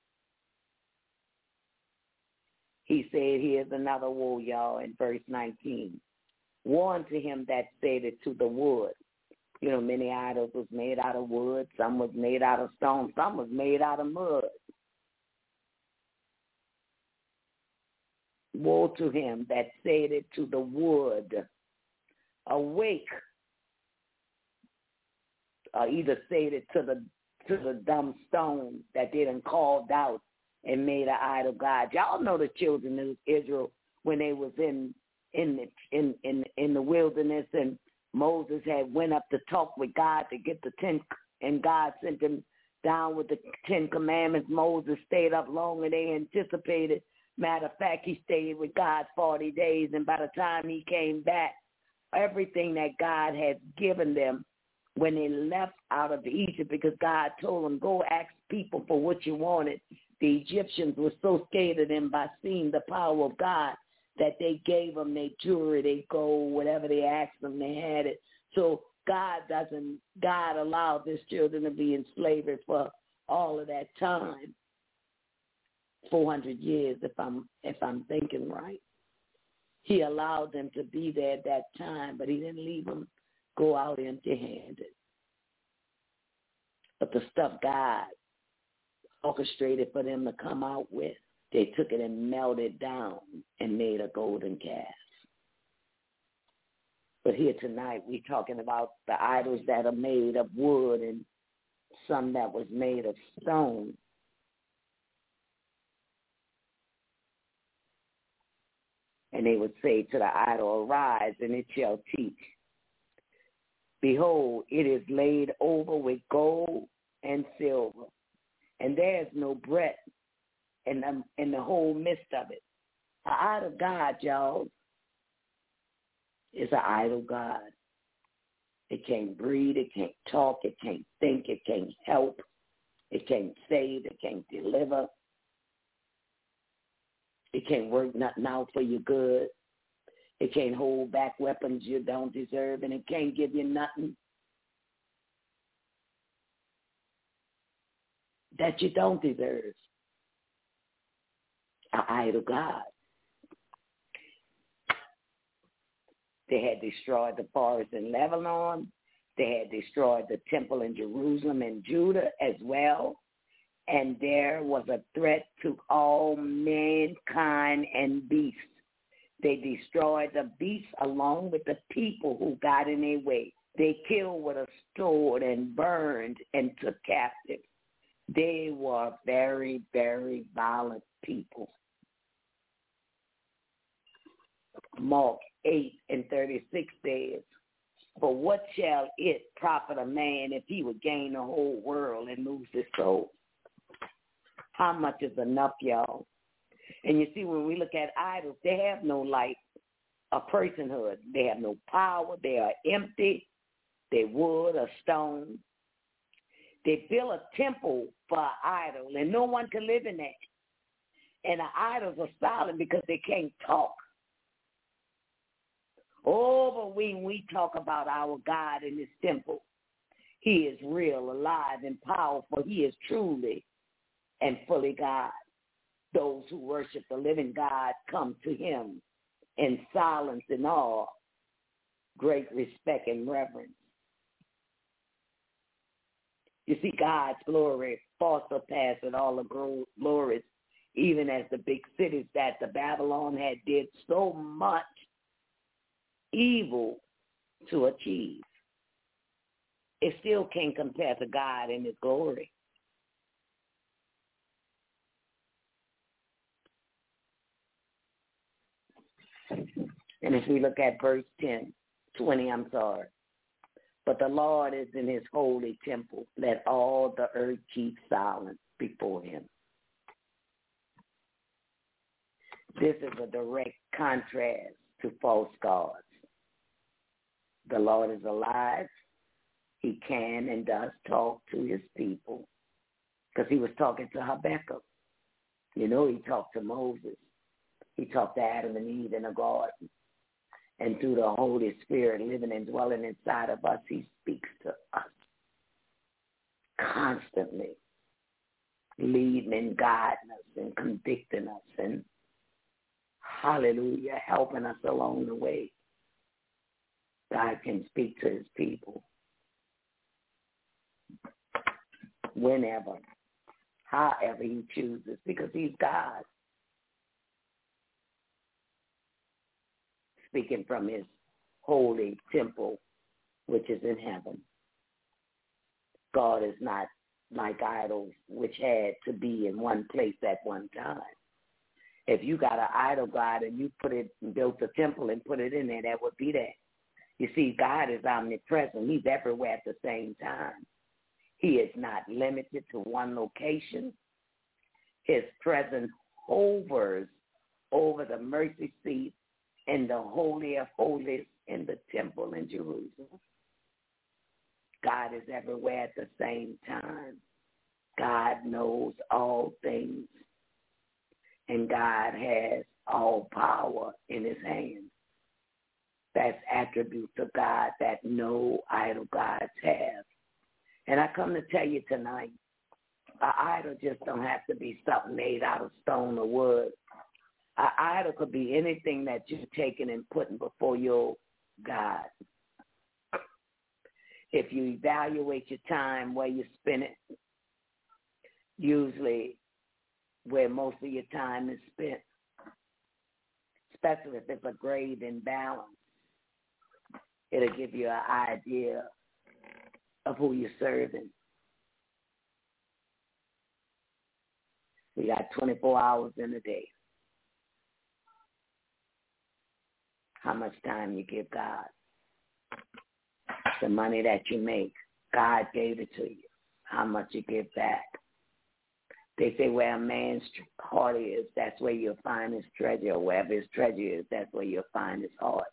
He said, here's another woe, y'all, in verse nineteen. Woe unto him that said it to the wood. You know, many idols was made out of wood. Some was made out of stone. Some was made out of mud. Woe to him that said it to the wood. Awake. Or either said it to the to the dumb stone that they done called out and made an idol god. Y'all know the children of Israel when they was in in the, in, in, in the wilderness, and Moses had went up to talk with God to get the ten, and God sent him down with the Ten Commandments. Moses stayed up longer than they anticipated. Matter of fact, he stayed with God forty days, and by the time he came back, everything that God had given them when they left out of Egypt, because God told them, go ask people for what you wanted. The Egyptians were so scared of them by seeing the power of God that they gave them their jewelry, their gold, whatever they asked them, they had it. So God doesn't, God allowed his children to be in slavery for all of that time, four hundred years, if I'm if I'm thinking right. He allowed them to be there at that time, but he didn't leave them go out empty-handed. But the stuff God orchestrated for them to come out with, they took it and melted down and made a golden calf. But here tonight, we're talking about the idols that are made of wood and some that was made of stone. And they would say to the idol, arise, and it shall teach. Behold, it is laid over with gold and silver, and there is no breadth in the, in the whole midst of it. An idol God, y'all, is an idol God. It can't breathe, it can't talk, it can't think, it can't help, it can't save, it can't deliver. It can't work nothing out for your good. It can't hold back weapons you don't deserve, and it can't give you nothing that you don't deserve. An idol God. They had destroyed the forest in Lebanon. They had destroyed the temple in Jerusalem and Judah as well. And there was a threat to all mankind and beasts. They destroyed the beasts along with the people who got in their way. They killed with a sword and burned and took captive. They were very, very violent people. Mark eight and thirty-six says, for what shall it profit a man if he would gain the whole world and lose his soul? How much is enough, y'all? And you see, when we look at idols, they have no life. a personhood. They have no power. They are empty. They're wood or stone. They build a temple for an idol, and no one can live in that. And the idols are silent because they can't talk. Oh, but when we talk about our God in his temple, he is real, alive, and powerful. He is truly and fully God. Those who worship the living God come to him in silence and awe, great respect and reverence. You see, God's glory far surpasses all the glories, even as the big cities that the Babylon had did so much evil to achieve. It still can't compare to God and his glory. And if we look at verse ten, twenty, I'm sorry. But the Lord is in his holy temple. Let all the earth keep silent before him. This is a direct contrast to false gods. The Lord is alive. He can and does talk to his people, because he was talking to Habakkuk. You know, he talked to Moses. He talked to Adam and Eve in the garden. And through the Holy Spirit living and dwelling inside of us, he speaks to us constantly, leading and guiding us and convicting us and, hallelujah, helping us along the way. God can speak to his people whenever, however he chooses, because he's God. Speaking from his holy temple, which is in heaven. God is not like idols, which had to be in one place at one time. If you got an idol God and you put it, built a temple and put it in there, that would be that. You see, God is omnipresent. He's everywhere at the same time. He is not limited to one location. His presence hovers over the mercy seat in the Holy of Holies in the temple in Jerusalem. God is everywhere at the same time. God knows all things. And God has all power in his hand. That's attributes of God that no idol gods have. And I come to tell you tonight, an idol just don't have to be something made out of stone or wood. An idol could be anything that you're taking and putting before your God. If you evaluate your time, where you spend it, usually where most of your time is spent, especially if it's a grade imbalance, it'll give you an idea of who you're serving. We got twenty-four hours in a day. How much time you give God? The money that you make, God gave it to you. How much you give back? They say where a man's heart is, that's where you'll find his treasure. Wherever his treasure is, that's where you'll find his heart.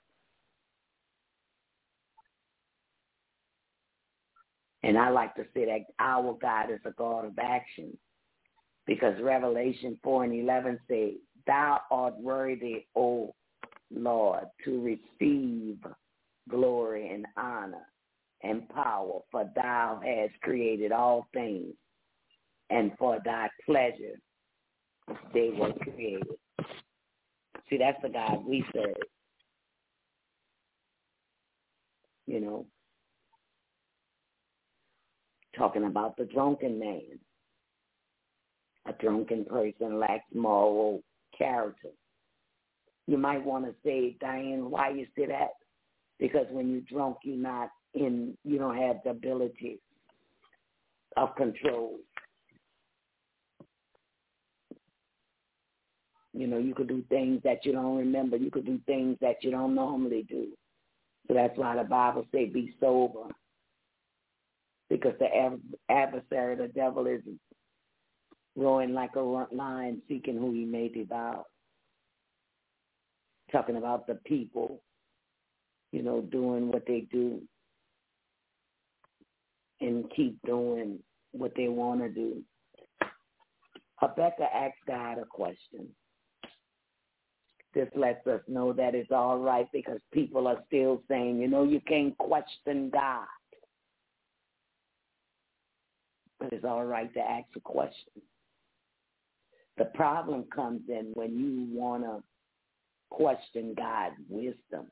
And I like to say that our God is a God of action, because Revelation four and eleven say, thou art worthy, O Lord, to receive glory and honor and power, for thou hast created all things, and for thy pleasure they were created. See, that's the God we serve. You know, talking about the drunken man. A drunken person lacks moral character. You might want to say, Diane, why you say that? Because when you're drunk, you're not in, you don't have the ability of control. You know, you could do things that you don't remember. You could do things that you don't normally do. So that's why the Bible says be sober. Because the adversary, the devil, is roaring like a lion, seeking who he may devour. talking about the people, you know, doing what they do and keep doing what they want to do. Habakkuk asked God a question. This lets us know that it's all right because people are still saying, you know, you can't question God. But it's all right to ask a question. The problem comes in when you want to question God's wisdom.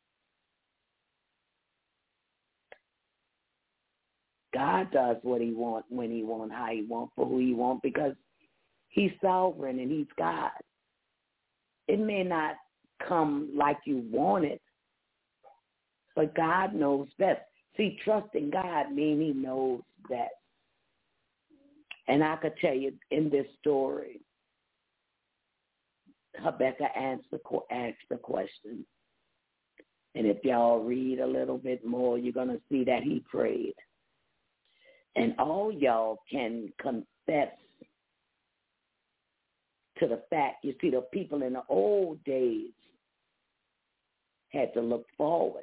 God does what he wants, when he wants, how he wants, for who he wants, because he's sovereign and he's God. It may not come like you want it, but God knows best. See, trusting God means he knows best. And I could tell you in this story, Habakkuk asked the, asked the question. And if y'all read a little bit more, you're going to see that he prayed. And all y'all can confess to the fact, you see, the people in the old days had to look forward.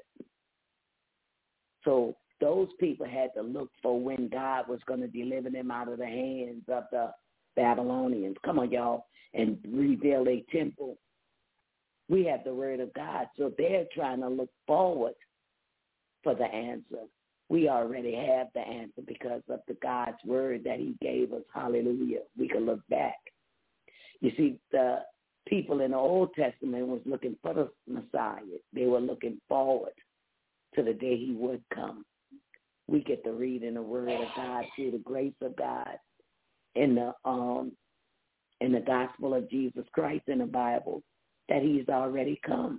So those people had to look for when God was going to deliver them out of the hands of the Babylonians. Come on, y'all, and rebuild a temple. We have the word of God, so they're trying to look forward for the answer. We already have the answer because of the God's word that he gave us. Hallelujah. We can look back. You see, the people in the Old Testament was looking for the Messiah. They were looking forward to the day he would come. We get to read in the word of God through the grace of God in the um in the gospel of Jesus Christ in the Bible that he's already come.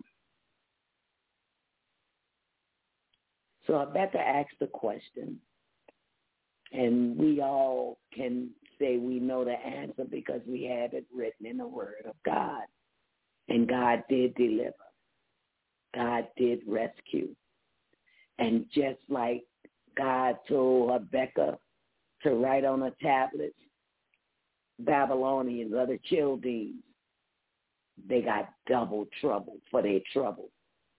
So Habakkuk asked the question, and we all can say we know the answer because we have it written in the word of God. And God did deliver. God did rescue. And just like God told Habakkuk to write on a tablet, Babylonians, other Chaldeans, they got double trouble for their trouble.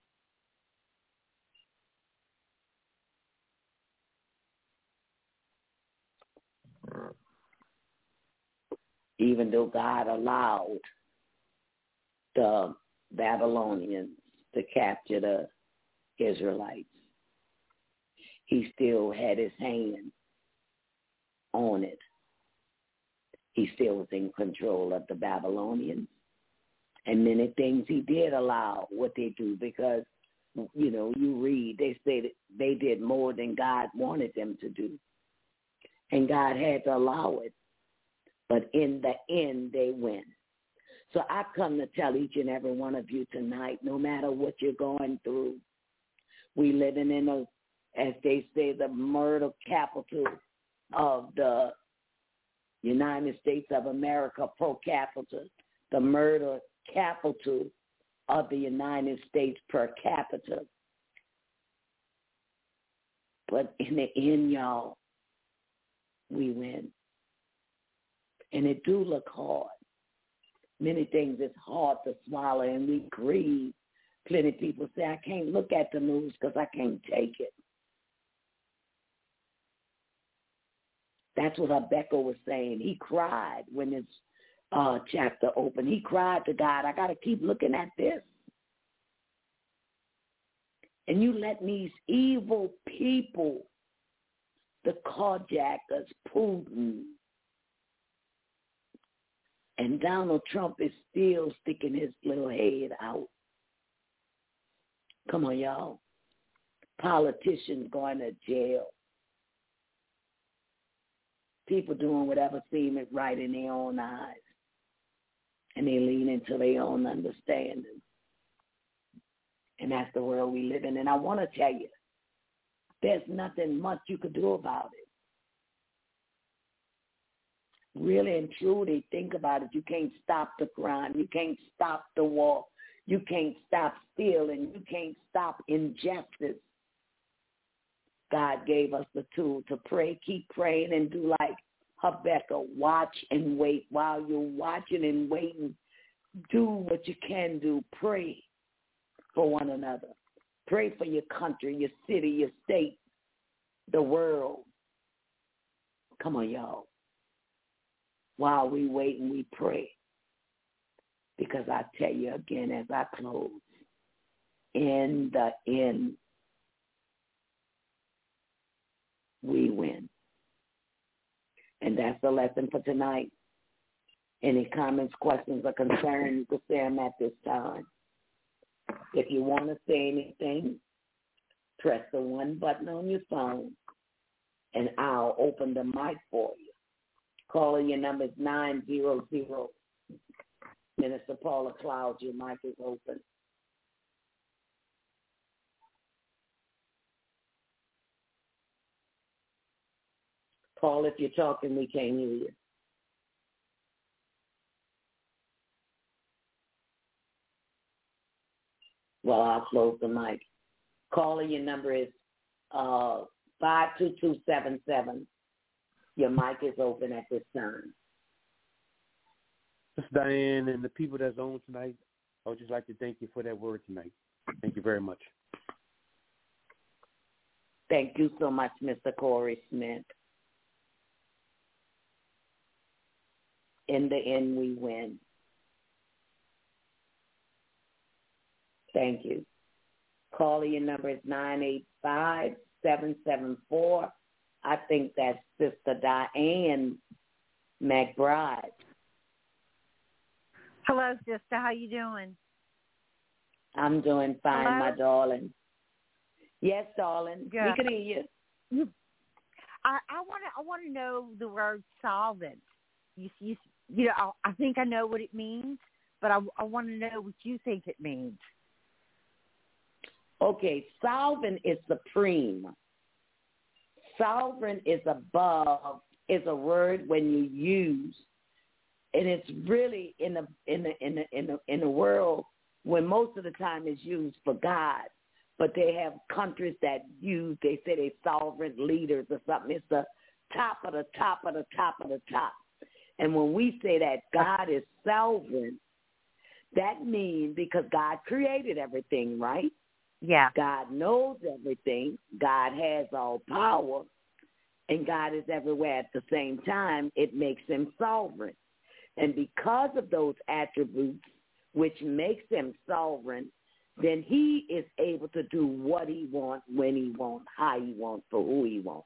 Even though God allowed the Babylonians to capture the Israelites, he still had his hand on it. He still was in control of the Babylonians. And many things he did allow what they do because, you know, you read, they say that they did more than God wanted them to do. And God had to allow it. But in the end, they win. So I come to tell each and every one of you tonight, no matter what you're going through, we living in a, as they say, the murder capital of the United States of America per capita, the murder capital of the United States per capita. But in the end, y'all, we win. And it do look hard. Many things it's hard to swallow, and we grieve. Plenty of people say, I can't look at the news because I can't take it. That's what Habakkuk was saying. He cried when this uh, chapter opened. He cried to God, I got to keep looking at this. And you let these evil people, the carjackers, Putin, and Donald Trump is still sticking his little head out. Come on, y'all. Politicians going to jail. People doing whatever seems right in their own eyes. And they lean into their own understanding. And that's the world we live in. And I want to tell you, there's nothing much you could do about it. Really and truly think about it. You can't stop the crime. You can't stop the war. You can't stop stealing. You can't stop injustice. God gave us the tool to pray. Keep praying and do like Habakkuk. Watch and wait. While you're watching and waiting, do what you can do. Pray. for one another. Pray for your country, your city, your state, the world. Come on, y'all. While we wait and we pray. Because I tell you again as I close, in the end, we win. And that's the lesson for tonight. Any comments, questions, or concerns, you can say them at this time. If you want to say anything, press the one button on your phone, and I'll open the mic for you. Caller, your number is nine zero zero. Minister Paula Cloud, your mic is open. Paul, if you're talking, we can't hear you. Well, I'll close the mic. Caller, your number is uh, five two two seven seven. Your mic is open at this time. Miss Diane and the people that's on tonight, I would just like to thank you for that word tonight. Thank you very much. Thank you so much, Mister Corey Smith. In the end, we win. Thank you. Caller, your number is nine eight five, seven seven four. I think that's Sister Diane McBride. Hello, sister. How you doing? I'm doing fine, Hello? my darling. Yes, darling. Good. We can hear you. I, I want to. I want to know the word solvent. You, you, you know, I, I think I know what it means, but I, I want to know what you think it means. Okay, solvent is supreme. Sovereign is above, is a word when you use, and it's really in the in the in the in the in the world when most of the time it's used for God, but they have countries that use, they say they sovereign leaders or something. It's the top of the top of the top of the top. And when we say that God is sovereign, that means because God created everything, right? Yeah. God knows everything. God has all power. And God is everywhere at the same time. It makes him sovereign. And because of those attributes, which makes him sovereign, then he is able to do what he wants, when he wants, how he wants, for who he wants.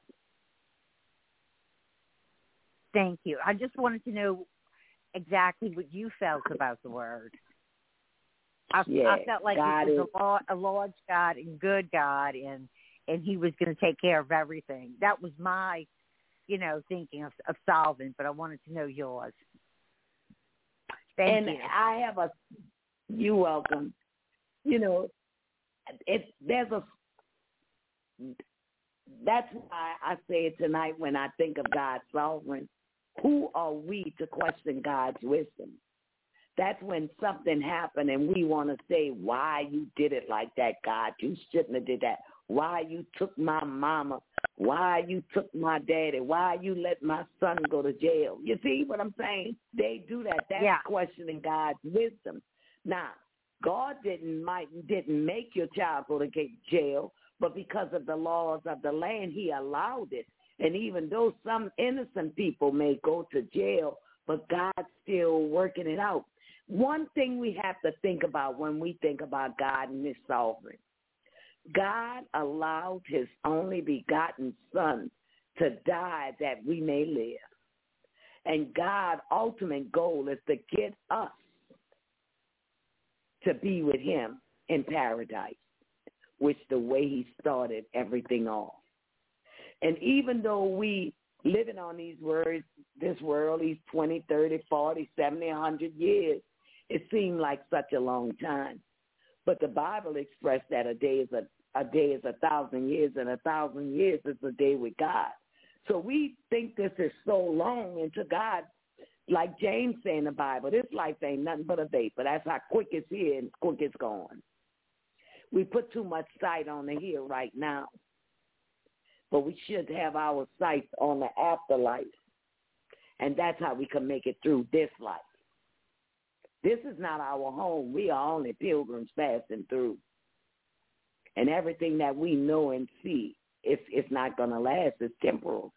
Thank you. I just wanted to know exactly what you felt about the word. I, yeah, I felt like God it was is, a, large, a large God and good God, and and he was going to take care of everything. That was my, you know, thinking of, of solvent, but I wanted to know yours. Thank and you. I have a, you're welcome. You know, it, there's a, that's why I say it tonight when I think of God's sovereign. Who are we to question God's wisdom? That's when something happened and we want to say, why you did it like that, God. You shouldn't have did that. Why you took my mama. Why you took my daddy. Why you let my son go to jail. You see what I'm saying? They do that. That's yeah. questioning God's wisdom. Now, God didn't might, didn't make your child go to jail, but because of the laws of the land, he allowed it. And even though some innocent people may go to jail, but God's still working it out. One thing we have to think about when we think about God and his sovereign, God allowed his only begotten son to die that we may live. And God's ultimate goal is to get us to be with him in paradise, which the way he started everything off. And even though we living on these words, this world, these twenty, thirty, forty, seventy, one hundred years, it seemed like such a long time. But the Bible expressed that a day is a, a day is a thousand years, and a thousand years is a day with God. So we think this is so long, and to God, like James said in the Bible, this life ain't nothing but a vapor. That's how quick it's here and quick it's gone. We put too much sight on the here right now. But we should have our sights on the afterlife. And that's how we can make it through this life. This is not our home. We are only pilgrims passing through. And everything that we know and see, it's, it's not going to last. It's temporal.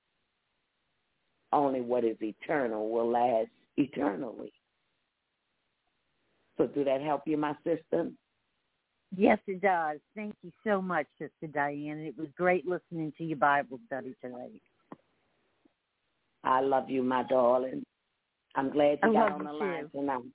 Only what is eternal will last eternally. So do that help you, my sister? Yes, it does. Thank you so much, Sister Diane. It was great listening to your Bible study today. I love you, my darling. I'm glad you I got love on the you line too. tonight.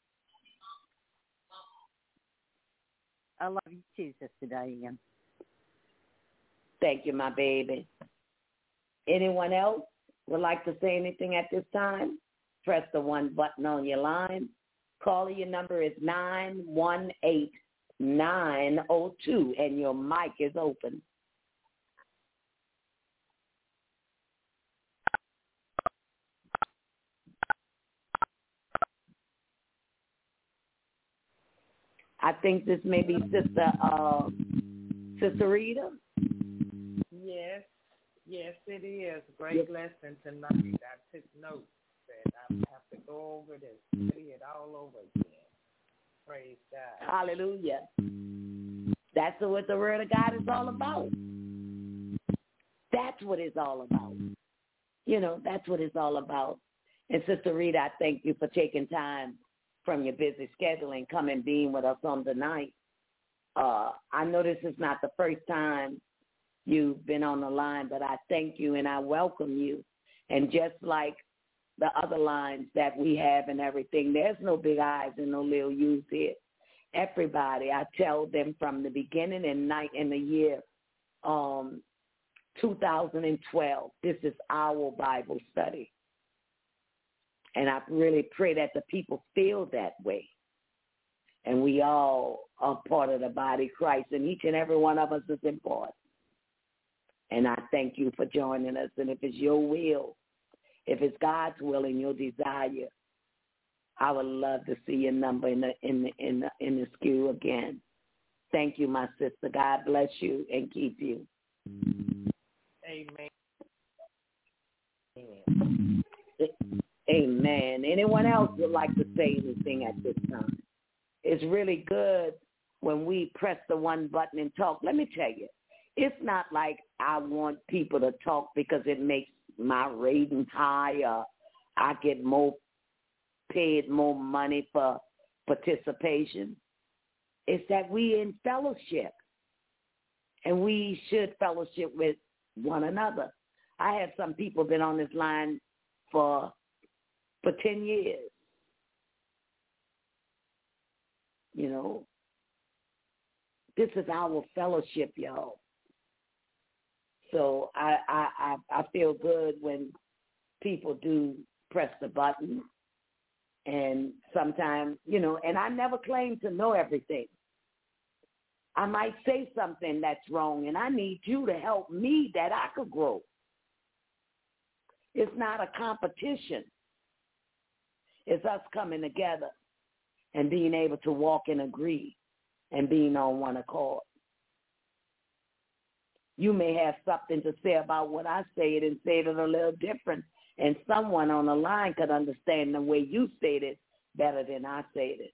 I love you too, Sister Diane. Thank you, my baby. Anyone else would like to say anything at this time? Press the one button on your line. Caller, your number is nine one eight, nine oh two, and your mic is open. I think this may be Sister uh, Sister Rita. Yes, yes, it is. Great yes. lesson tonight. I took notes that I have to go over this, study it all over again. Praise God. Hallelujah. That's what the Word of God is all about. That's what it's all about. You know, that's what it's all about. And Sister Rita, I thank you for taking time from your busy schedule and come and being with us on tonight. Uh, I know this is not the first time you've been on the line, but I thank you and I welcome you. And just like the other lines that we have and everything, there's no big eyes and no little U's here. Everybody, I tell them from the beginning and night in the year um, two thousand twelve, this is our Bible study. And I really pray that the people feel that way. And we all are part of the body of Christ, and each and every one of us is important. And I thank you for joining us. And if it's your will, if it's God's will and your desire, I would love to see your number in the in the in the in the queue again. Thank you, my sister. God bless you and keep you. Amen. Amen. Anyone else would like to say anything at this time? It's really good when we press the one button and talk. Let me tell you, it's not like I want people to talk because it makes my rating higher. I get more paid more money for participation. It's that we in fellowship, and we should fellowship with one another. I have some people been on this line for for ten years. You know, this is our fellowship, y'all. So I, I, I feel good when people do press the button. And sometimes, you know, and I never claim to know everything. I might say something that's wrong, and I need you to help me that I could grow. It's not a competition. It's us coming together and being able to walk and agree and being on one accord. You may have something to say about what I say it and say it a little different, and someone on the line could understand the way you said it better than I said it.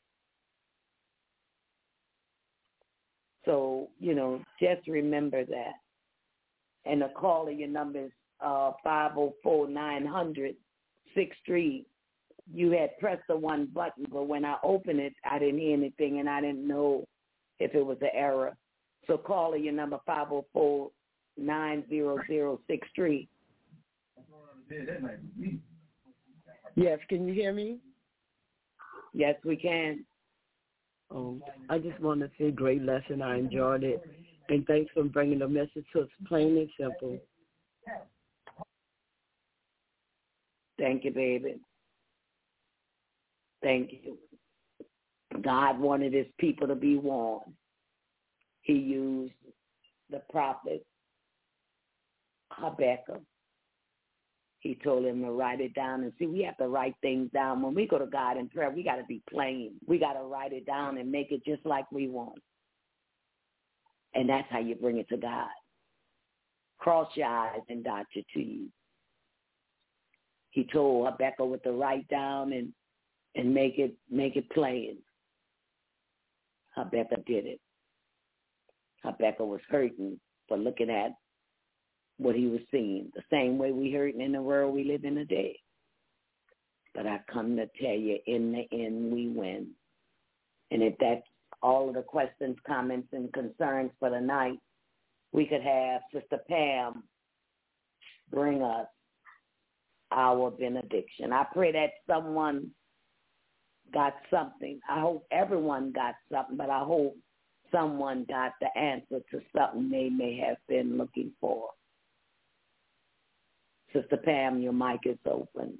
So, you know, just remember that. And the call of your number is uh, five oh four, nine hundred, six three. You had pressed the one button, but when I opened it, I didn't hear anything, and I didn't know if it was an error. So call of your number five oh four, nine hundred, six three. Yes, can you hear me? Yes, we can. Um, I just want to say great lesson. I enjoyed it. And thanks for bringing the message to us plain and simple. Thank you, baby. Thank you. God wanted his people to be warned. He used the prophet Habakkuk. He told him to write it down. And see, we have to write things down. When we go to God in prayer, we got to be plain. We got to write it down and make it just like we want. And that's how you bring it to God. Cross your eyes and dot your T's. He told Habakkuk what to write down and, and make it make it plain. Habakkuk did it. Habakkuk was hurting for looking at what he was seeing, the same way we hurting in the world we live in today. But I come to tell you, in the end, we win. And if that's all of the questions, comments, and concerns for the night, we could have Sister Pam bring us our benediction. I pray that someone got something. I hope everyone got something, but I hope someone got the answer to something they may have been looking for. Sister Pam, your mic is open.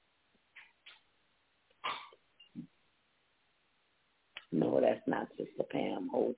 No, that's not Sister Pam. Hold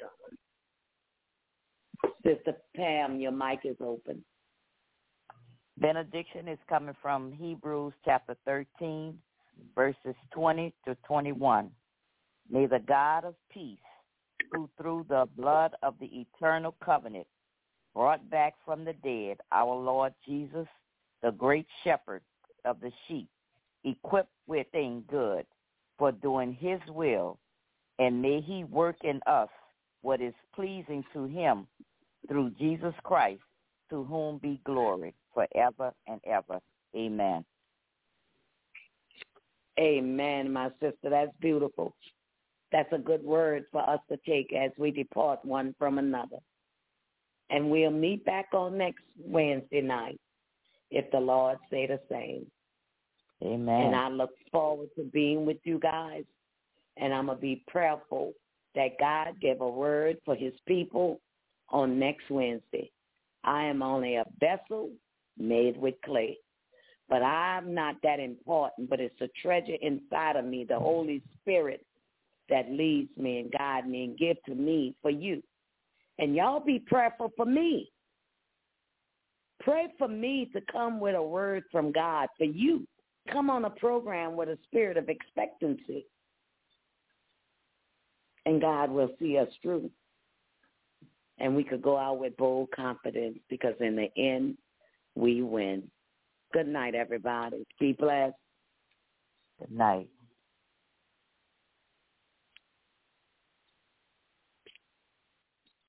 on. Sister Pam, your mic is open. Benediction is coming from Hebrews chapter thirteen, verses twenty to twenty-one. May the God of peace, who through the blood of the eternal covenant brought back from the dead our Lord Jesus, the great shepherd of the sheep, equipped with things good for doing his will, and may he work in us what is pleasing to him through Jesus Christ, to whom be glory forever and ever. Amen. Amen, my sister. That's beautiful. That's a good word for us to take as we depart one from another. And we'll meet back on next Wednesday night, if the Lord say the same. Amen. And I look forward to being with you guys. And I'm going to be prayerful that God give a word for his people on next Wednesday. I am only a vessel made with clay. But I'm not that important, but it's a treasure inside of me, the Holy Spirit that leads me and guides me and gives to me for you. And y'all be prayerful for me. Pray for me to come with a word from God for you. Come on a program with a spirit of expectancy. And God will see us through. And we could go out with bold confidence, because in the end, we win. Good night, everybody. Be blessed. Good night.